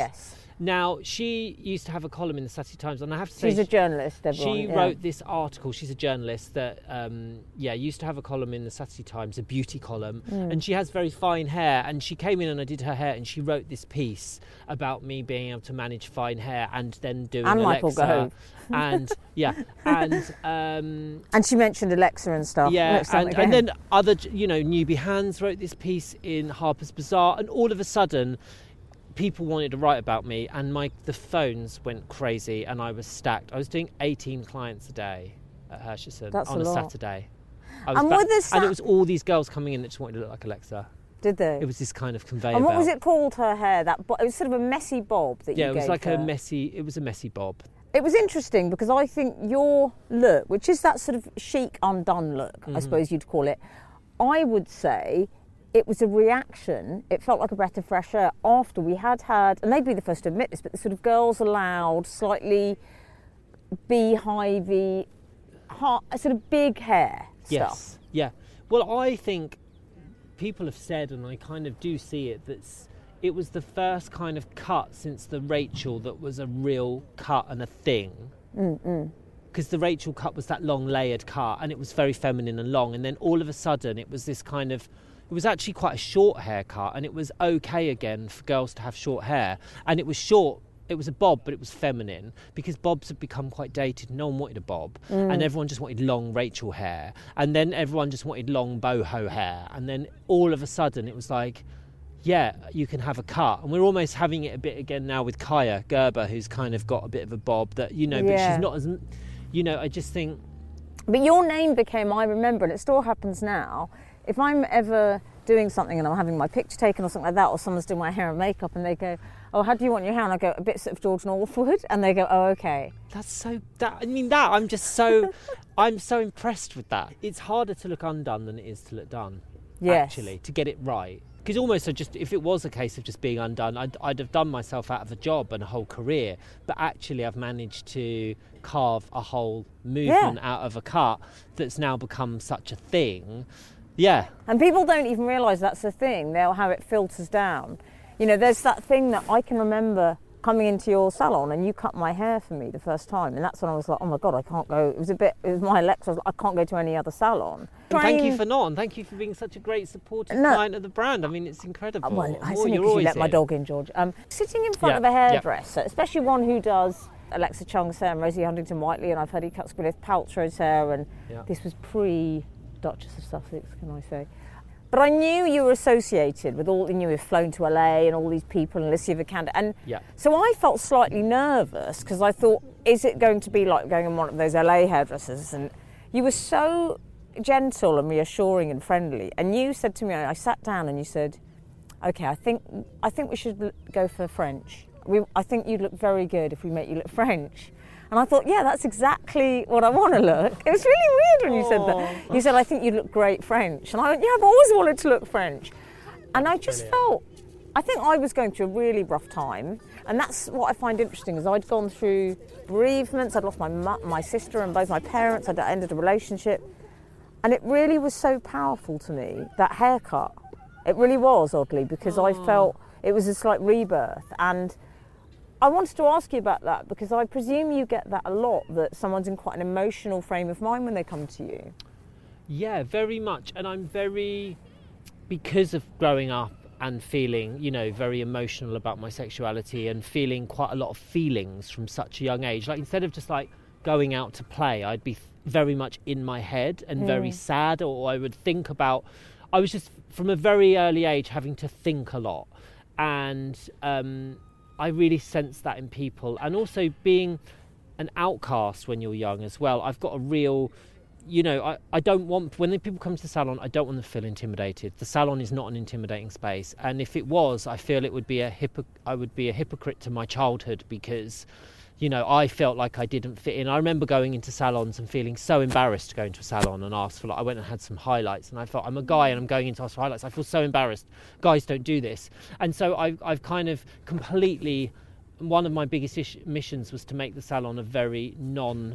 Now, she used to have a column in the Saturday Times, and I have to say... She's a journalist, everyone. She yeah. wrote this article. She's a journalist that, um, yeah, used to have a column in the Saturday Times, a beauty column, mm. and she has very fine hair, and she came in and I did her hair, and she wrote this piece about me being able to manage fine hair and then doing and Alexa. Michael Gove. and, yeah, and... Um, and she mentioned Alexa and stuff. Yeah, and, and then other, you know, Newbie Hands wrote this piece in Harper's Bazaar, and all of a sudden... people wanted to write about me, and my the phones went crazy, and I was stacked. I was doing eighteen clients a day at Hersherson That's on a, a lot. Saturday. I was and, back, with the sa- and it was all these girls coming in that just wanted to look like Alexa. Did they? It was this kind of conveyor And what belt. was it called? Her hair? That bo- it was sort of a messy bob that yeah, you it was gave like her. a messy. It was a messy bob. It was interesting because I think your look, which is that sort of chic undone look, mm-hmm. I suppose you'd call it, I would say. It was a reaction, it felt like a breath of fresh air after we had had, and they'd be the first to admit this, but the sort of Girls Aloud, slightly beehivey, sort of big hair yes. stuff. Yeah. Well, I think people have said, and I kind of do see it, that it was the first kind of cut since the Rachel that was a real cut and a thing. Mm-mm. Because the Rachel cut was that long layered cut, and it was very feminine and long, and then all of a sudden it was this kind of... It was actually quite a short haircut, and it was okay again for girls to have short hair. And it was short, it was a bob, but it was feminine, because bobs had become quite dated. No one wanted a bob, mm. and everyone just wanted long Rachel hair. And then everyone just wanted long boho hair. And then all of a sudden it was like, yeah, you can have a cut. And we're almost having it a bit again now with Kaya Gerber, who's kind of got a bit of a bob that, you know, yeah. but she's not as, you know, I just think... But your name became, I remember, and it still happens now, if I'm ever doing something and I'm having my picture taken or something like that, or someone's doing my hair and makeup and they go, oh, how do you want your hair? And I go, a bit sort of George Northwood. And they go, oh, okay. That's so, that, I mean, that, I'm just so, I'm so impressed with that. It's harder to look undone than it is to look done, yes. actually, to get it right. Because almost I just, if it was a case of just being undone, I'd, I'd have done myself out of a job and a whole career. But actually I've managed to carve a whole movement yeah. out of a cut that's now become such a thing. Yeah. And people don't even realise that's a thing. They'll how it filters down. You know, there's that thing that I can remember coming into your salon and you cut my hair for me the first time, and that's when I was like, oh my God, I can't go. It was a bit, it was my Alexa, I was like, I can't go to any other salon. And thank you for not, and thank you for being such a great supportive no. client of the brand. I mean, it's incredible. Well, I think because you let in. my dog in, George. Um, sitting in front yeah. of a hairdresser, yeah. especially one who does Alexa Chung's hair and Rosie Huntington-Whiteley, and I've heard he cuts Gwyneth Paltrow's hair, and yeah. this was pre Duchess of Sussex, can I say? But I knew you were associated with all, you knew you were flown to L A and all these people and Alicia Vikander. And yeah. so I felt slightly nervous because I thought, is it going to be like going in one of those L A hairdressers? And you were so gentle and reassuring and friendly. And you said to me, I sat down and you said, okay, I think I think we should go for French. We, I think you'd look very good if we make you look French. And I thought, yeah, that's exactly what I want to look. It was really weird when you said that. You said, I think you look great French. And I went, yeah, I've always wanted to look French. And I just Brilliant. felt, I think I was going through a really rough time. And that's what I find interesting, is I'd gone through bereavements. I'd lost my mu- my sister and both my parents. I'd ended a relationship. And it really was so powerful to me, that haircut. It really was, oddly, because oh. I felt it was a slight rebirth. And I wanted to ask you about that because I presume you get that a lot, that someone's in quite an emotional frame of mind when they come to you. Yeah, very much. And I'm very, because of growing up and feeling, you know, very emotional about my sexuality and feeling quite a lot of feelings from such a young age. Like, instead of just like going out to play, I'd be very much in my head and mm. very sad, or I would think about, I was just from a very early age having to think a lot. And, um, I really sense that in people, and also being an outcast when you're young as well. I've got a real, you know, I, I don't want, when people come to the salon, I don't want them to feel intimidated. The salon is not an intimidating space, and if it was, I feel it would be a hypo, I would be a hypocrite to my childhood, because, you know, I felt like I didn't fit in. I remember going into salons and feeling so embarrassed to go into a salon and ask for, like, I went and had some highlights, and I felt, I'm a guy and I'm going in to ask for highlights. I feel so embarrassed. Guys don't do this. And so I've, I've kind of completely, one of my biggest ish, missions was to make the salon a very non,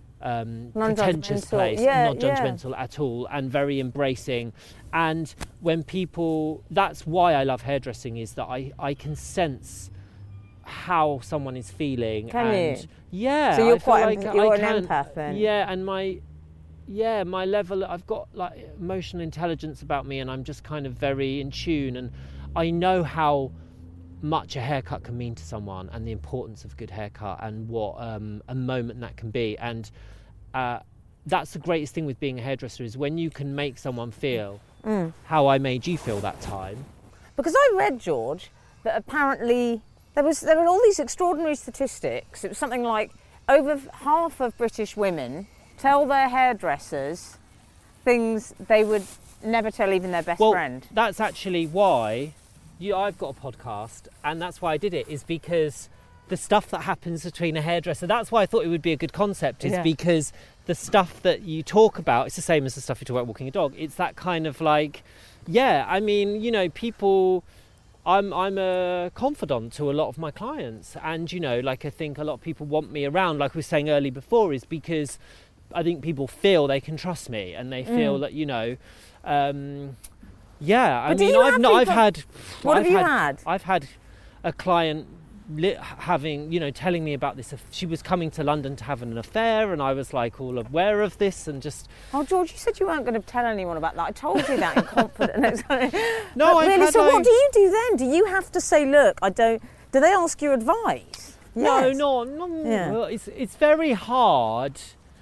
um, pretentious place, yeah, not judgmental yeah. at all, and very embracing. And when people, that's why I love hairdressing, is that I, I can sense how someone is feeling. Can and you? Yeah. So you're I feel quite like an, you're I an can, empath then. Yeah, and my yeah, my level, I've got like emotional intelligence about me, and I'm just kind of very in tune, and I know how much a haircut can mean to someone, and the importance of a good haircut, and what um, a moment that can be. And uh, that's the greatest thing with being a hairdresser, is when you can make someone feel mm. how I made you feel that time. Because I read, George, that apparently there was there were all these extraordinary statistics. It was something like over half of British women tell their hairdressers things they would never tell even their best well, friend. That's actually why you, I've got a podcast, and that's why I did it, is because the stuff that happens between a hairdresser, that's why I thought it would be a good concept, is yeah. because the stuff that you talk about, it's the same as the stuff you talk about walking a dog. It's that kind of like, yeah, I mean, you know, people... I'm I'm a confidant to a lot of my clients, and you know, like I think a lot of people want me around, like we were saying earlier before, is because I think people feel they can trust me, and they feel mm. that, you know, um, yeah. I but mean, I've not, I've had. What I've have you had, had? I've had a client li- having, you know, telling me about this. She was coming to London to have an affair, and I was like all aware of this, and just. Oh, George, you said you weren't going to tell anyone about that. I told you that in confidence. No, but I've really. had, So, like... what do you do then? Do you have to say, "Look, I don't"? Do they ask you advice? Yes. No, no, no. Yeah. Well, it's it's very hard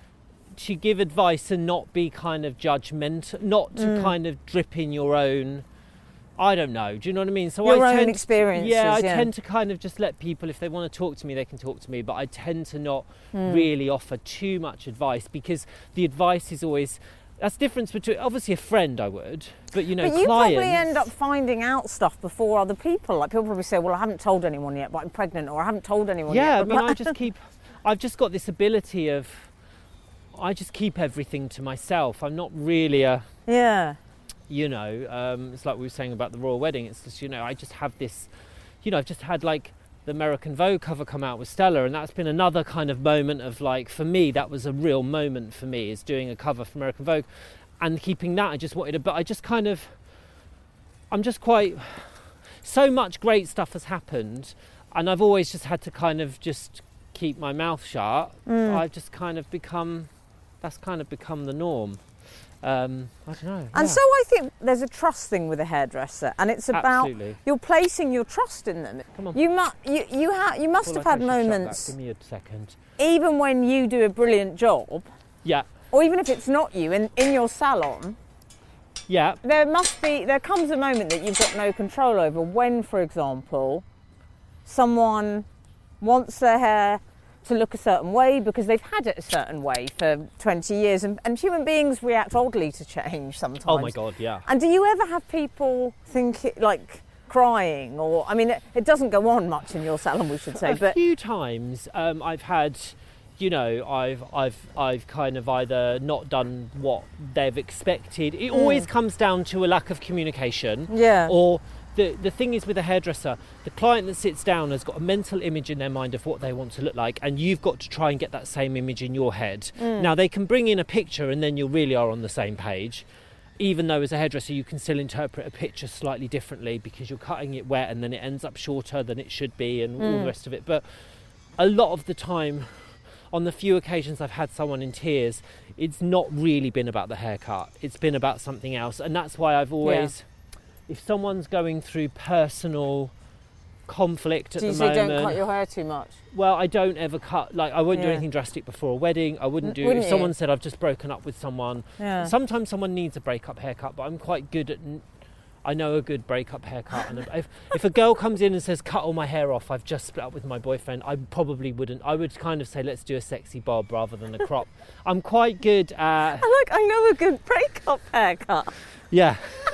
to give advice and not be kind of judgmental, not to mm. kind of drip in your own. I don't know. Do you know what I mean? So your I own tend experiences. To, yeah, I yeah. tend to kind of just let people, if they want to talk to me, they can talk to me. But I tend to not mm. really offer too much advice, because the advice is always. That's the difference between, obviously a friend I would, but you know, but you clients... probably end up finding out stuff before other people. Like people probably say, well, I haven't told anyone yet, but I'm pregnant, or I haven't told anyone yeah, yet. Yeah, I mean, I just keep, I've just got this ability of, I just keep everything to myself. I'm not really a... Yeah. You know, um, it's like we were saying about the royal wedding. It's just, you know, I just have this, you know, I've just had like the American Vogue cover come out with Stella, and that's been another kind of moment of like, for me, that was a real moment for me, is doing a cover for American Vogue, and keeping that. I just wanted to, but I just kind of, I'm just quite, so much great stuff has happened, and I've always just had to kind of just keep my mouth shut. Mm. I've just kind of become, that's kind of become the norm. Um, I don't know. And yeah. so I think there's a trust thing with a hairdresser, and it's about Absolutely. You're placing your trust in them. Come on. You must, you, you, ha- you must well, have like had I moments. Give me a second. Even when you do a brilliant job. Yeah. Or even if it's not you, in, in your salon. Yeah. There must be. There comes a moment that you've got no control over. When, for example, someone wants their hair to look a certain way because they've had it a certain way for twenty years, and, and human beings react oddly to change sometimes. Oh my God, yeah. And do you ever have people think it, like crying, or I mean, it, it doesn't go on much in your salon, we should say. A but few times um, I've had, you know, I've I've I've kind of either not done what they've expected. It mm. always comes down to a lack of communication. Yeah. Or The, the thing is with a hairdresser, the client that sits down has got a mental image in their mind of what they want to look like, and you've got to try and get that same image in your head. Mm. Now, they can bring in a picture and then you really are on the same page, even though as a hairdresser you can still interpret a picture slightly differently because you're cutting it wet and then it ends up shorter than it should be and mm. all the rest of it. But a lot of the time, on the few occasions I've had someone in tears, it's not really been about the haircut. It's been about something else, and that's why I've always... Yeah. If someone's going through personal conflict at do you the say moment... don't cut your hair too much? Well, I don't ever cut... Like, I wouldn't yeah. do anything drastic before a wedding. I wouldn't do... Wouldn't if you? someone said, I've just broken up with someone... Yeah. Sometimes someone needs a breakup haircut, but I'm quite good at... I know a good breakup haircut. And if, if a girl comes in and says, cut all my hair off, I've just split up with my boyfriend, I probably wouldn't. I would kind of say, let's do a sexy bob rather than a crop. I'm quite good at... Look, I know a good breakup haircut. Yeah.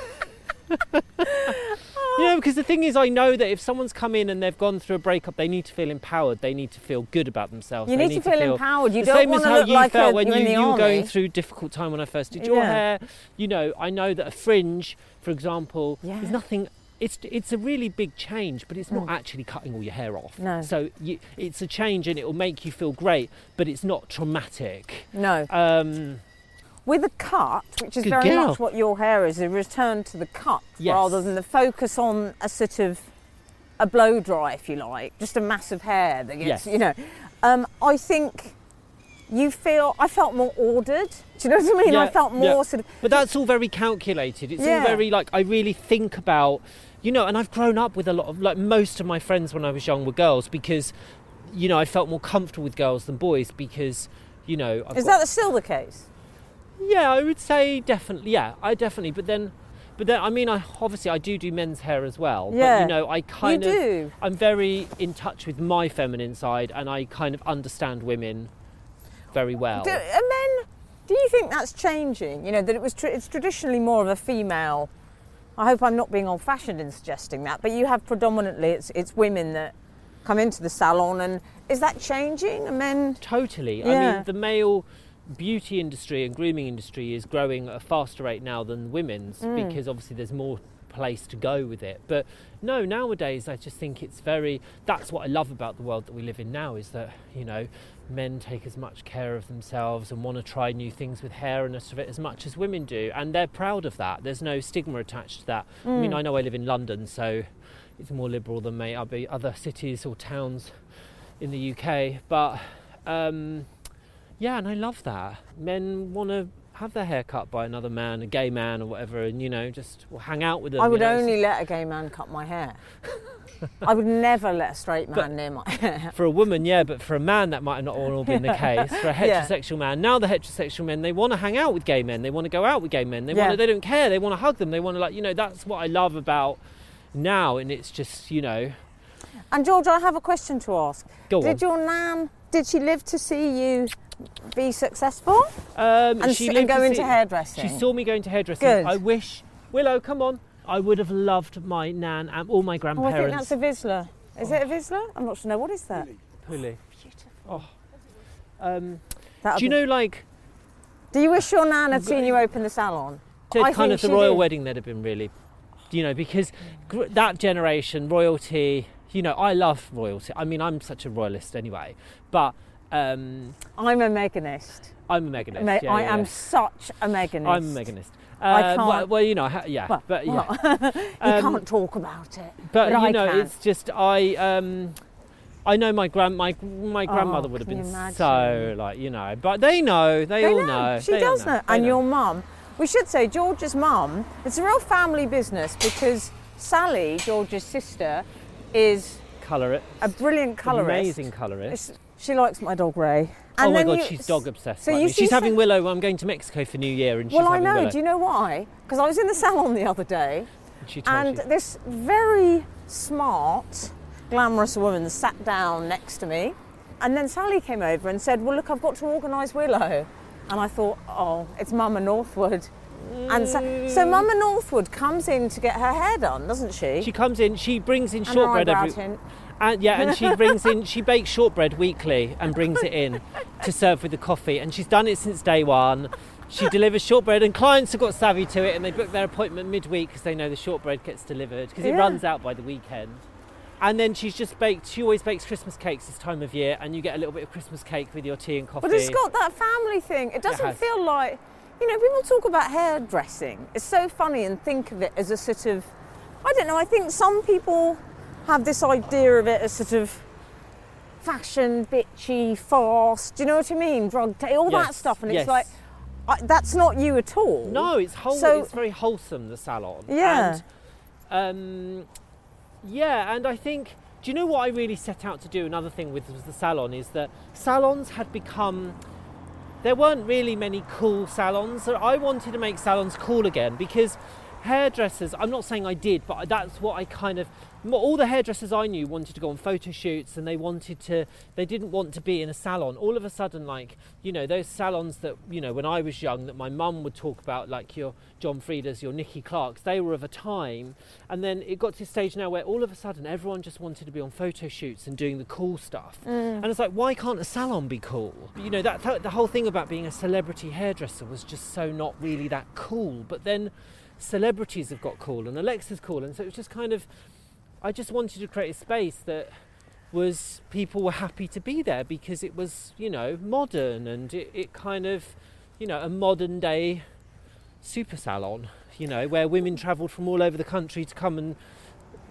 You know, because the thing is, I know that if someone's come in and they've gone through a breakup, they need to feel empowered. They need to feel good about themselves. You they need, need to, feel to feel empowered. You the don't same want as to how look you like felt a, when you're you, in the you were army. going through a difficult time when I first did your yeah. hair. You know, I know that a fringe, for example, yeah. is nothing. It's it's a really big change, but it's not mm. actually cutting all your hair off. No. So you, it's a change and it will make you feel great, but it's not traumatic. No. Um, With a cut, which is Good very girl. much what your hair is, a return to the cut Yes. rather than the focus on a sort of a blow dry, if you like, just a mass of hair that gets, Yes. you know. Um, I think you feel, I felt more ordered. Do you know what I mean? Yeah, I felt more yeah. sort of... But that's all very calculated. It's Yeah. all very, like, I really think about, you know, and I've grown up with a lot of, like, most of my friends when I was young were girls because, you know, I felt more comfortable with girls than boys because, you know... I've Is got- that still the case? Yeah, I would say definitely, yeah, I definitely, but then... But then, I mean, I obviously I do do men's hair as well. Yeah. But, you know, I kind You of... do. I'm very in touch with my feminine side and I kind of understand women very well. Do, and then, do you think that's changing? You know, that it was tr- it's traditionally more of a female... I hope I'm not being old-fashioned in suggesting that, but you have predominantly, it's it's women that come into the salon, and is that changing? And men... Totally. I Yeah. mean, the male beauty industry and grooming industry is growing at a faster rate now than women's Mm. because obviously there's more place to go with it. But no, nowadays I just think it's very... That's what I love about the world that we live in now is that, you know, men take as much care of themselves and want to try new things with hair and rest of it as much as women do. And they're proud of that. There's no stigma attached to that. I mean, I know I live in London, so it's more liberal than maybe other cities or towns in the U K. But... Um, yeah, and I love that. Men want to have their hair cut by another man, a gay man or whatever, and, you know, just well, hang out with them. I would you know, it's- only let a gay man cut my hair. I would never let a straight man But- near my hair. For a woman, yeah, but for a man, that might have not all been the case. For a Yeah. heterosexual man, now the heterosexual men, they want to hang out with gay men. They want to go out with gay men. They Yeah. want to, they don't care. They want to hug them. They want to, like, you know, that's what I love about now. And it's just, you know, And George, I have a question to ask. go Did on. your nan, did she live to see you be successful? Um, And, she s- and lived go to into see- hairdressing? She saw me going to hairdressing. Good. I wish, Willow, come on. I would have loved my nan and all my Oh, I grandparents. think that's a Vizsla. Is it a Vizsla? I'm not sure. No, what is that? Pulley. Oh. Um, That'll do you be- know, like, Do you wish your nan had seen you open the salon? to I kind think of the she royal did. wedding that'd have been really, you know, because gr- that generation, royalty, you know, I love royalty. I mean, I'm such a royalist anyway, but um, I'm a Meganist. I'm a Meganist. Ma- yeah, I yeah, am yeah. such a Meganist. I'm a Meganist. I Uh, can't- Well, well, you know, ha- yeah, Well, but yeah. well, you Um, can't talk about it. But, But you I know, can. it's just I. Um, I know my grand my my grandmother would have Oh, can been you so imagine? like, you know, but they know, they, They all know. know. She they all does know. They And know. your mum. We should say George's mum. It's a real family business because Sally, George's sister, is colour it. a brilliant colourist. Amazing colourist. It's- She likes my dog Ray. Oh my then God, you- she's dog obsessed. So like you me. see She's Sa- having Willow. I'm going to Mexico for New Year, and she's Well, I having know. Willow. Do you know why? Because I was in the salon the other day, She told and you. this very smart, glamorous woman sat down next to me, and then Sally came over and said, "Well, look, I've got to organise Willow," and I thought, "Oh, it's Mama Northwood." And so, so Mama Northwood comes in to get her hair done, doesn't she? She comes in. She brings in And her shortbread eyebrow every. tint. And yeah, and she brings in. She bakes shortbread weekly and brings it in to serve with the coffee. And she's done it since day one. She delivers shortbread, and clients have got savvy to it, and they book their appointment midweek because they know the shortbread gets delivered because it Yeah. runs out by the weekend. And then she's just baked. She always bakes Christmas cakes this time of year, and you get a little bit of Christmas cake with your tea and coffee. But it's got that family thing. It doesn't has. feel like, you know, people talk about hairdressing. It's so funny and think of it as a sort of, I don't know, I think some people have this idea of it as sort of fashion, bitchy, fast, do you know what I mean? Drug, ta- all that Yes, stuff. And yes. it's like, I, that's not you at all. No, it's whole. So- it's very wholesome. The salon. Yeah. And, um, yeah, and I think. Do you know what I really set out to do? Another thing with was the salon is that salons had become. There weren't really many cool salons. So I wanted to make salons cool again because hairdressers. I'm not saying I did, but that's what I kind of. All the hairdressers I knew wanted to go on photo shoots, and they wanted to. They didn't want to be in a salon. All of a sudden, like, you know, those salons that, you know, when I was young, that my mum would talk about, like your John Frieda's, your Nikki Clark's. They were of a time, and then it got to a stage now where all of a sudden everyone just wanted to be on photo shoots and doing the cool stuff. Mm. And it's like, why can't a salon be cool? You know, that th- the whole thing about being a celebrity hairdresser was just so not really that cool. But then celebrities have got cool, and Alexa's cool, and so it was just kind of. I just wanted to create a space that was people were happy to be there because it was, you know, modern and it, it kind of, you know, a modern day super salon, you know, where women travelled from all over the country to come and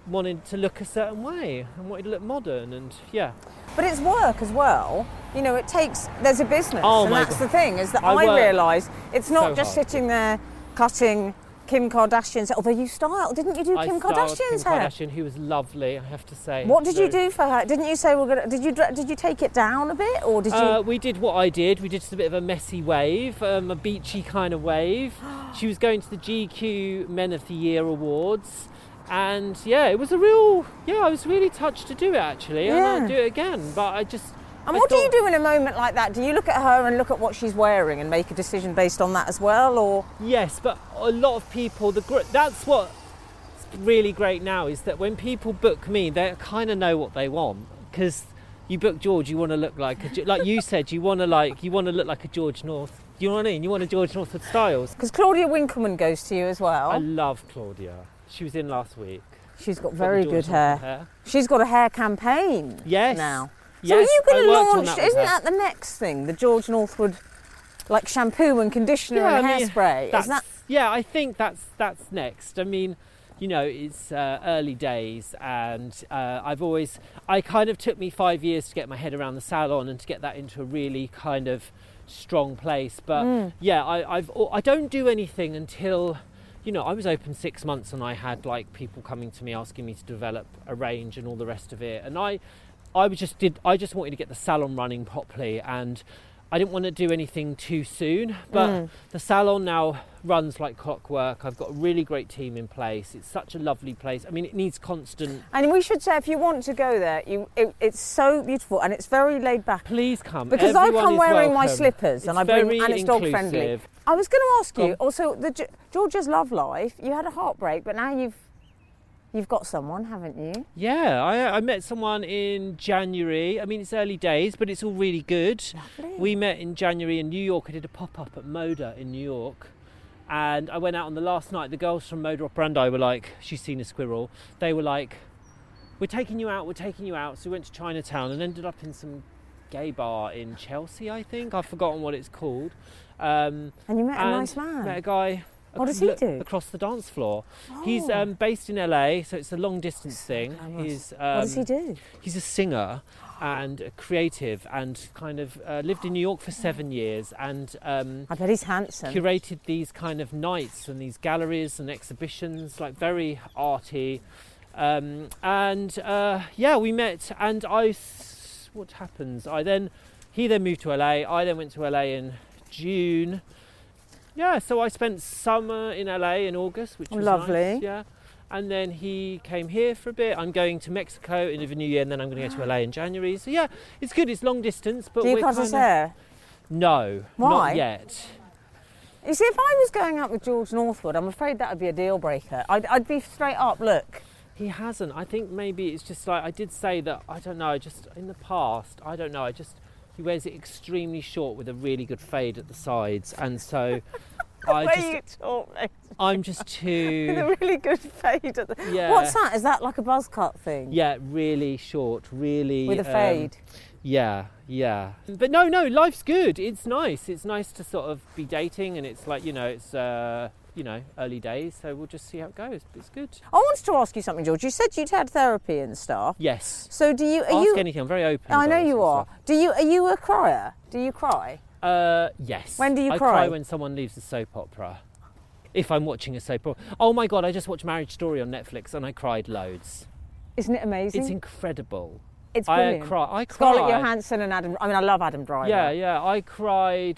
wanted to look a certain way and wanted to look modern, and yeah. But it's work as well. You know, it takes, there's a business, Oh and my that's God. the thing, is that I I, work realise it's not so just hard. sitting there cutting Kim Kardashian's, although you styled, didn't you do I Kim styled Kardashian's Kim hair? Kardashian, who was lovely, I have to say. What did you So- do for her? Didn't you say we're gonna? Did you dr- did you take it down a bit, or did you? Uh, we did what I did. We did just a bit of a messy wave, um, a beachy kind of wave. She was going to the G Q Men of the Year Awards, and yeah, it was a real. Yeah, I was really touched to do it actually, and Yeah. I'll do it again. But I just. and I what do you thought- do in a moment like that? Do you look at her and look at what she's wearing and make a decision based on that as well, or? Yes, but a lot of people. The gr- that's what's really great now is that when people book me, they kind of know what they want, because you book George, you want to look like a, Ge- like you said, you want to like you want to look like a George North. You know what I mean? You want a George Northwood Styles. Because Claudia Winkleman goes to you as well. I love Claudia. She was in last week. She's got Got very the good George hair. Northwood hair. She's got a hair campaign. Yes. Now. Yes, So are you going I to worked on launch? that with Isn't her. that the next thing? The George Northwood, like shampoo and conditioner Yeah, and I mean, hairspray. Is that's- that? Yeah, I think that's that's next. I mean, you know, it's uh, early days, and uh, I've always, I kind of took me five years to get my head around the salon and to get that into a really kind of strong place. But Mm. yeah, I, I've I don't do anything until, you know, I was open six months and I had like people coming to me asking me to develop a range and all the rest of it, and I, I was just did I just wanted to get the salon running properly, and I didn't want to do anything too soon, but Mm. the salon now runs like clockwork. I've got a really great team in place. It's such a lovely place. I mean, it needs constant. And we should say, if you want to go there, you it, it's so beautiful and it's very laid back. Please come. Because Everyone I come is wearing my welcome. slippers and It's I bring very and it's dog inclusive. friendly. I was going to ask Go you on. also the Ge- Georgia's love life. You had a heartbreak, but now you've you've got someone, haven't you? Yeah, I, I met someone in January. I mean, it's early days, but it's all really good. Lovely. We met in January in New York. I did a pop-up at Moda in New York. And I went out on the last night. The girls from Moda Operandi were like, she's seen a squirrel. They were like, we're taking you out, we're taking you out. So we went to Chinatown and ended up in some gay bar in Chelsea, I think. I've forgotten what it's called. Um, And you met a and nice man. Met a guy. What does ac- he look- do? Across the dance floor. He's Oh. um, based in L A, so it's a long distance thing. glamorous. He's, um, What does he do? He's a singer and a creative, and kind of uh, lived in New York for seven years and um, I bet he's handsome. curated these kind of nights and these galleries and exhibitions, like very arty. Um, and uh, yeah, we met, and I. s- What happens? I then he then moved to L A. I then went to L A in June. Yeah, so I spent summer in L A in August, which was Lovely. nice, yeah. And then he came here for a bit. I'm going to Mexico in the new year, and then I'm going to go to L A in January. So yeah, it's good. It's long distance, but Do you we're cut his kinda- hair? No, Why? not yet. You see, if I was going out with George Northwood, I'm afraid that would be a deal breaker. I'd, I'd be straight up, look. He hasn't. I think maybe it's just like I did say that. I don't know. Just in the past, I don't know. I just he wears it extremely short with a really good fade at the sides, and so I Where just you talk, mate. I'm just With too a really good fade. At the... yeah. What's that? Is that like a buzz cut thing? Yeah, really short, really With a um, fade. Yeah, yeah. But no, no, life's good. It's nice. It's nice to sort of be dating, and it's like, you know, it's uh, you know, early days. So we'll just see how it goes. But it's good. I wanted to ask you something, George. You said you'd had therapy and stuff. Yes. So do you? Are Ask you? anything. I'm very open. I know about this you sort of are. stuff. Do you? Are you a crier? Do you cry? Uh, yes. When do you I cry? cry when someone leaves a soap opera. If I'm watching a soap opera. Oh my God, I just watched Marriage Story on Netflix and I cried loads. Isn't it amazing? It's incredible. It's I brilliant. cry. I Scarlett cried. Johansson and Adam. I mean, I love Adam Driver. Yeah, yeah. I cried.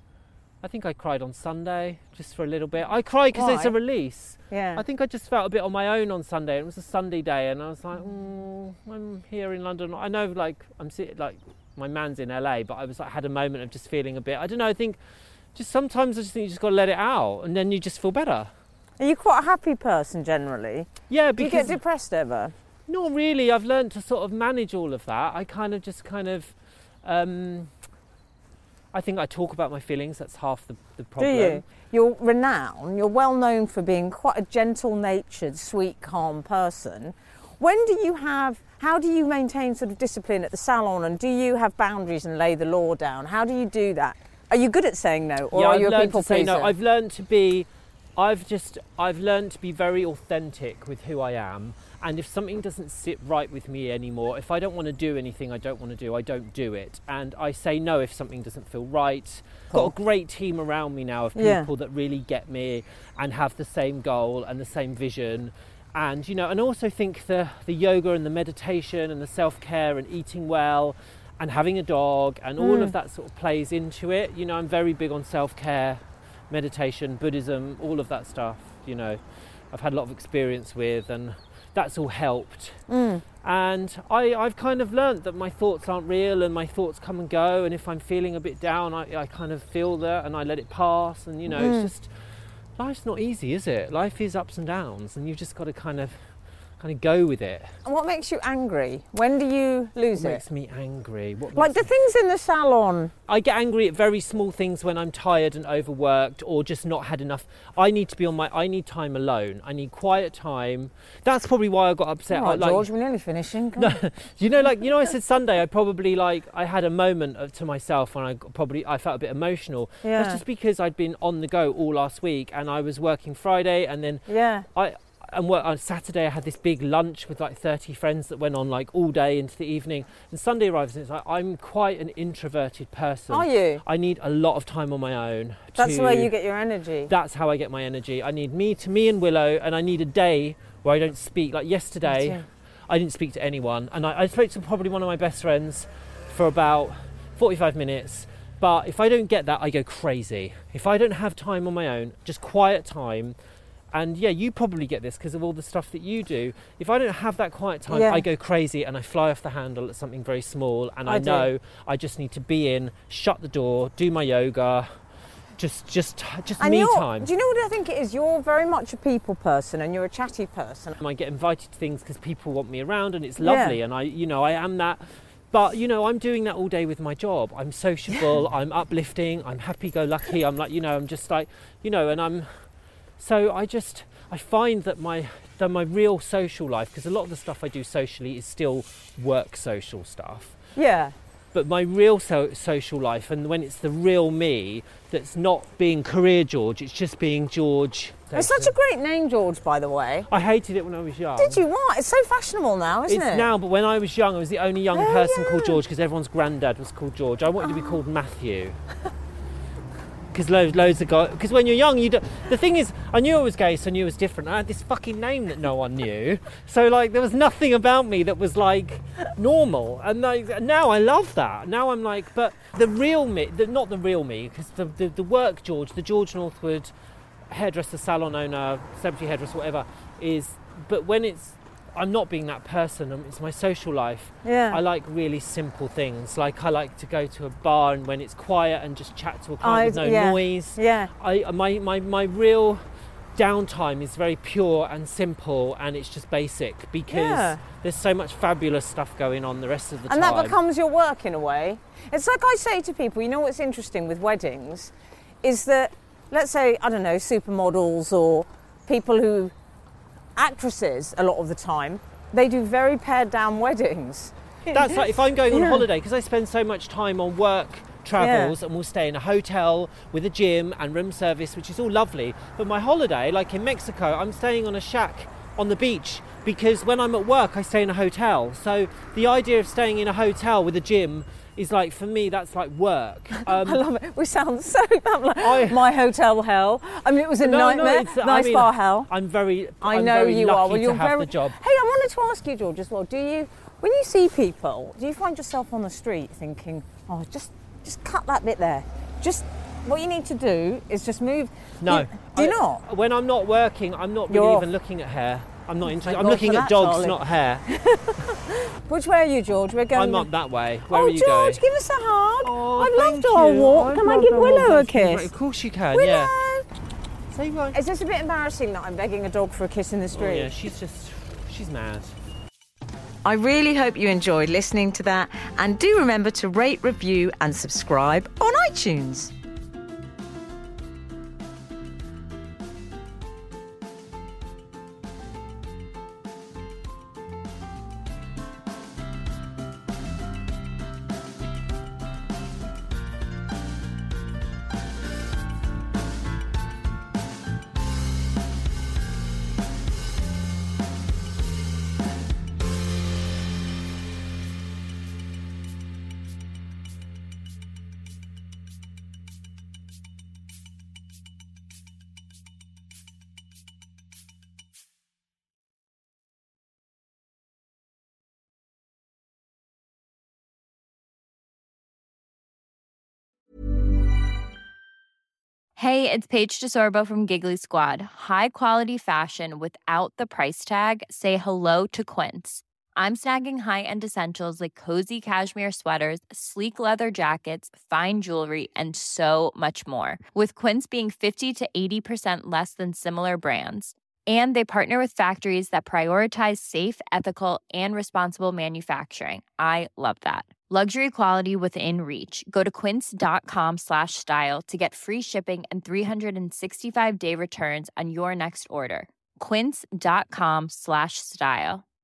I think I cried on Sunday just for a little bit. I cried because it's a Why? release. Yeah. I think I just felt a bit on my own on Sunday. It was a Sunday day, and I was like, mm, I'm here in London. I know, like, I'm sitting, like, my man's in L A, but I was like, had a moment of just feeling a bit. I don't know. I think just sometimes I just think you just got to let it out, and then you just feel better. Are you quite a happy person generally? Yeah, Do you because get depressed ever? not really. I've learned to sort of manage all of that. I kind of just kind of. Um, I think I talk about my feelings. That's half the, the problem. Do you? You're renowned. You're well known for being quite a gentle-natured, sweet, calm person. When do you have? How do you maintain sort of discipline at the salon? And do you have boundaries and lay the law down? How do you do that? Are you good at saying no, or yeah, are I've you a learned people to say pleaser? no. I've learned to be. I've just. I've learned to be very authentic with who I am, And if something doesn't sit right with me anymore, if I don't want to do anything I don't want to do, I don't do it. And I say no if something doesn't feel right. Cool. Got a great team around me now of people Yeah. that really get me and have the same goal and the same vision. And, you know, and I also think the, the yoga and the meditation and the self-care and eating well and having a dog and all Mm. of that sort of plays into it. You know, I'm very big on self-care, meditation, Buddhism, all of that stuff, you know, I've had a lot of experience with, and that's all helped. Mm. And I, I've kind of learnt that my thoughts aren't real and my thoughts come and go, and if I'm feeling a bit down, I, I kind of feel that and I let it pass, and, you know, Mm. it's just, life's not easy, is it? Life is ups and downs, and you've just got to kind of kind of go with it. And what makes you angry? When do you lose What it? makes me angry? What Like makes the things in the salon. I get angry at very small things when I'm tired and overworked or just not had enough. I need to be on my, I need time alone. I need quiet time. That's probably why I got upset. All right, like, George, we're nearly finishing. Come no, on. you know, like, you know, I said Sunday, I probably like, I had a moment of, to myself when I got, probably, I felt a bit emotional. Yeah. That's just because I'd been on the go all last week and I was working Friday, and then Yeah. I, and work, on Saturday I had this big lunch with like thirty friends that went on like all day into the evening, and Sunday arrives and it's like, I'm quite an introverted person. Are you? I need a lot of time on my own. That's to, where you get your energy. That's how I get my energy. I need me to me and Willow, and I need a day where I don't speak. Like yesterday, Me too. I didn't speak to anyone, and I, I spoke to probably one of my best friends for about forty-five minutes. But if I don't get that, I go crazy. If I don't have time on my own, just quiet time. And yeah, you probably get this because of all the stuff that you do. If I don't have that quiet time, Yeah. I go crazy and I fly off the handle at something very small. And I, I do. know I just need to be in, shut the door, do my yoga, just just just And me you're- time. Do you know what I think it is? You're very much a people person and you're a chatty person. I get invited to things because people want me around, and it's Yeah. lovely. And I, you know, I am that. But you know, I'm doing that all day with my job. I'm sociable. I'm uplifting. I'm happy-go-lucky. I'm like, you know, I'm just like, you know, and I'm. So I just, I find that my that my real social life, because a lot of the stuff I do socially is still work social stuff, Yeah. but my real so- social life, and when it's the real me, that's not being career George, it's just being George. It's such a great name, George, by the way. I hated it when I was young. Did you? Why? It's so fashionable now, isn't It's it? now, but when I was young, I was the only young Oh, person yeah. called George because everyone's granddad was called George. I wanted to be called Matthew. Because loads, loads of guys. Because when you're young, you do, the thing is, I knew I was gay, so I knew it was different. I had this fucking name that no one knew, so like there was nothing about me that was like normal. And like now, I love that. Now I'm like, but the real me, the, not the real me, because the, the the work George, the George Northwood hairdresser, salon owner, celebrity hairdresser, whatever, is. But when it's, I'm not being that person. um, It's my social life. Yeah. I like really simple things. Like I like to go to a bar and when it's quiet and just chat to a I- client with no yeah. noise. Yeah. I my, my my real downtime is very pure and simple, and it's just basic because Yeah. there's so much fabulous stuff going on the rest of the And time. that becomes your work in a way. It's like I say to people, you know what's interesting with weddings is that, let's say, I don't know, supermodels or people who, actresses a lot of the time, they do very pared down weddings. That's like if I'm going on Yeah. holiday, because I spend so much time on work travels, and we'll stay in a hotel with a gym and room service, which is all lovely. But my holiday, like in Mexico, I'm staying on a shack on the beach because when I'm at work, I stay in a hotel. So the idea of staying in a hotel with a gym is like, for me, that's like work. Um, I love it. We sound so I'm like, I- my hotel hell. I mean, it was a No, no, nightmare. it's- I nice mean, bar hell. I'm very, I I'm know very you lucky are. Well, to you're have very. the job. Hey, I wanted to ask you, George, as well. Do you, when you see people, do you find yourself on the street thinking, "Oh, just, just cut that bit there. Just what you need to do is just move." No. You- do you I- not? When I'm not working, I'm not really You're even off. looking at hair. I'm not interested. Thank I'm God looking for at that, dogs, darling. not hair. Which way are you, George? We're going. I'm up that way. Where oh, are you George, going? give us a hug. Oh, I'd love thank to our you. walk. I'd Can I love give to Willow a walk. kiss? Of course you can. Willow. Yeah. Say one. Is this a bit embarrassing that I'm begging a dog for a kiss in the Oh, street? yeah, she's just, she's mad. I really hope you enjoyed listening to that, and do remember to rate, review and subscribe on iTunes. Hey, it's Paige DeSorbo from Giggly Squad. High quality fashion without the price tag. Say hello to Quince. I'm snagging high-end essentials like cozy cashmere sweaters, sleek leather jackets, fine jewelry, and so much more. With Quince being fifty to eighty percent less than similar brands. And they partner with factories that prioritize safe, ethical, and responsible manufacturing. I love that. Luxury quality within reach. Go to quince.com slash style to get free shipping and three sixty-five day returns on your next order. Quince.com slash style.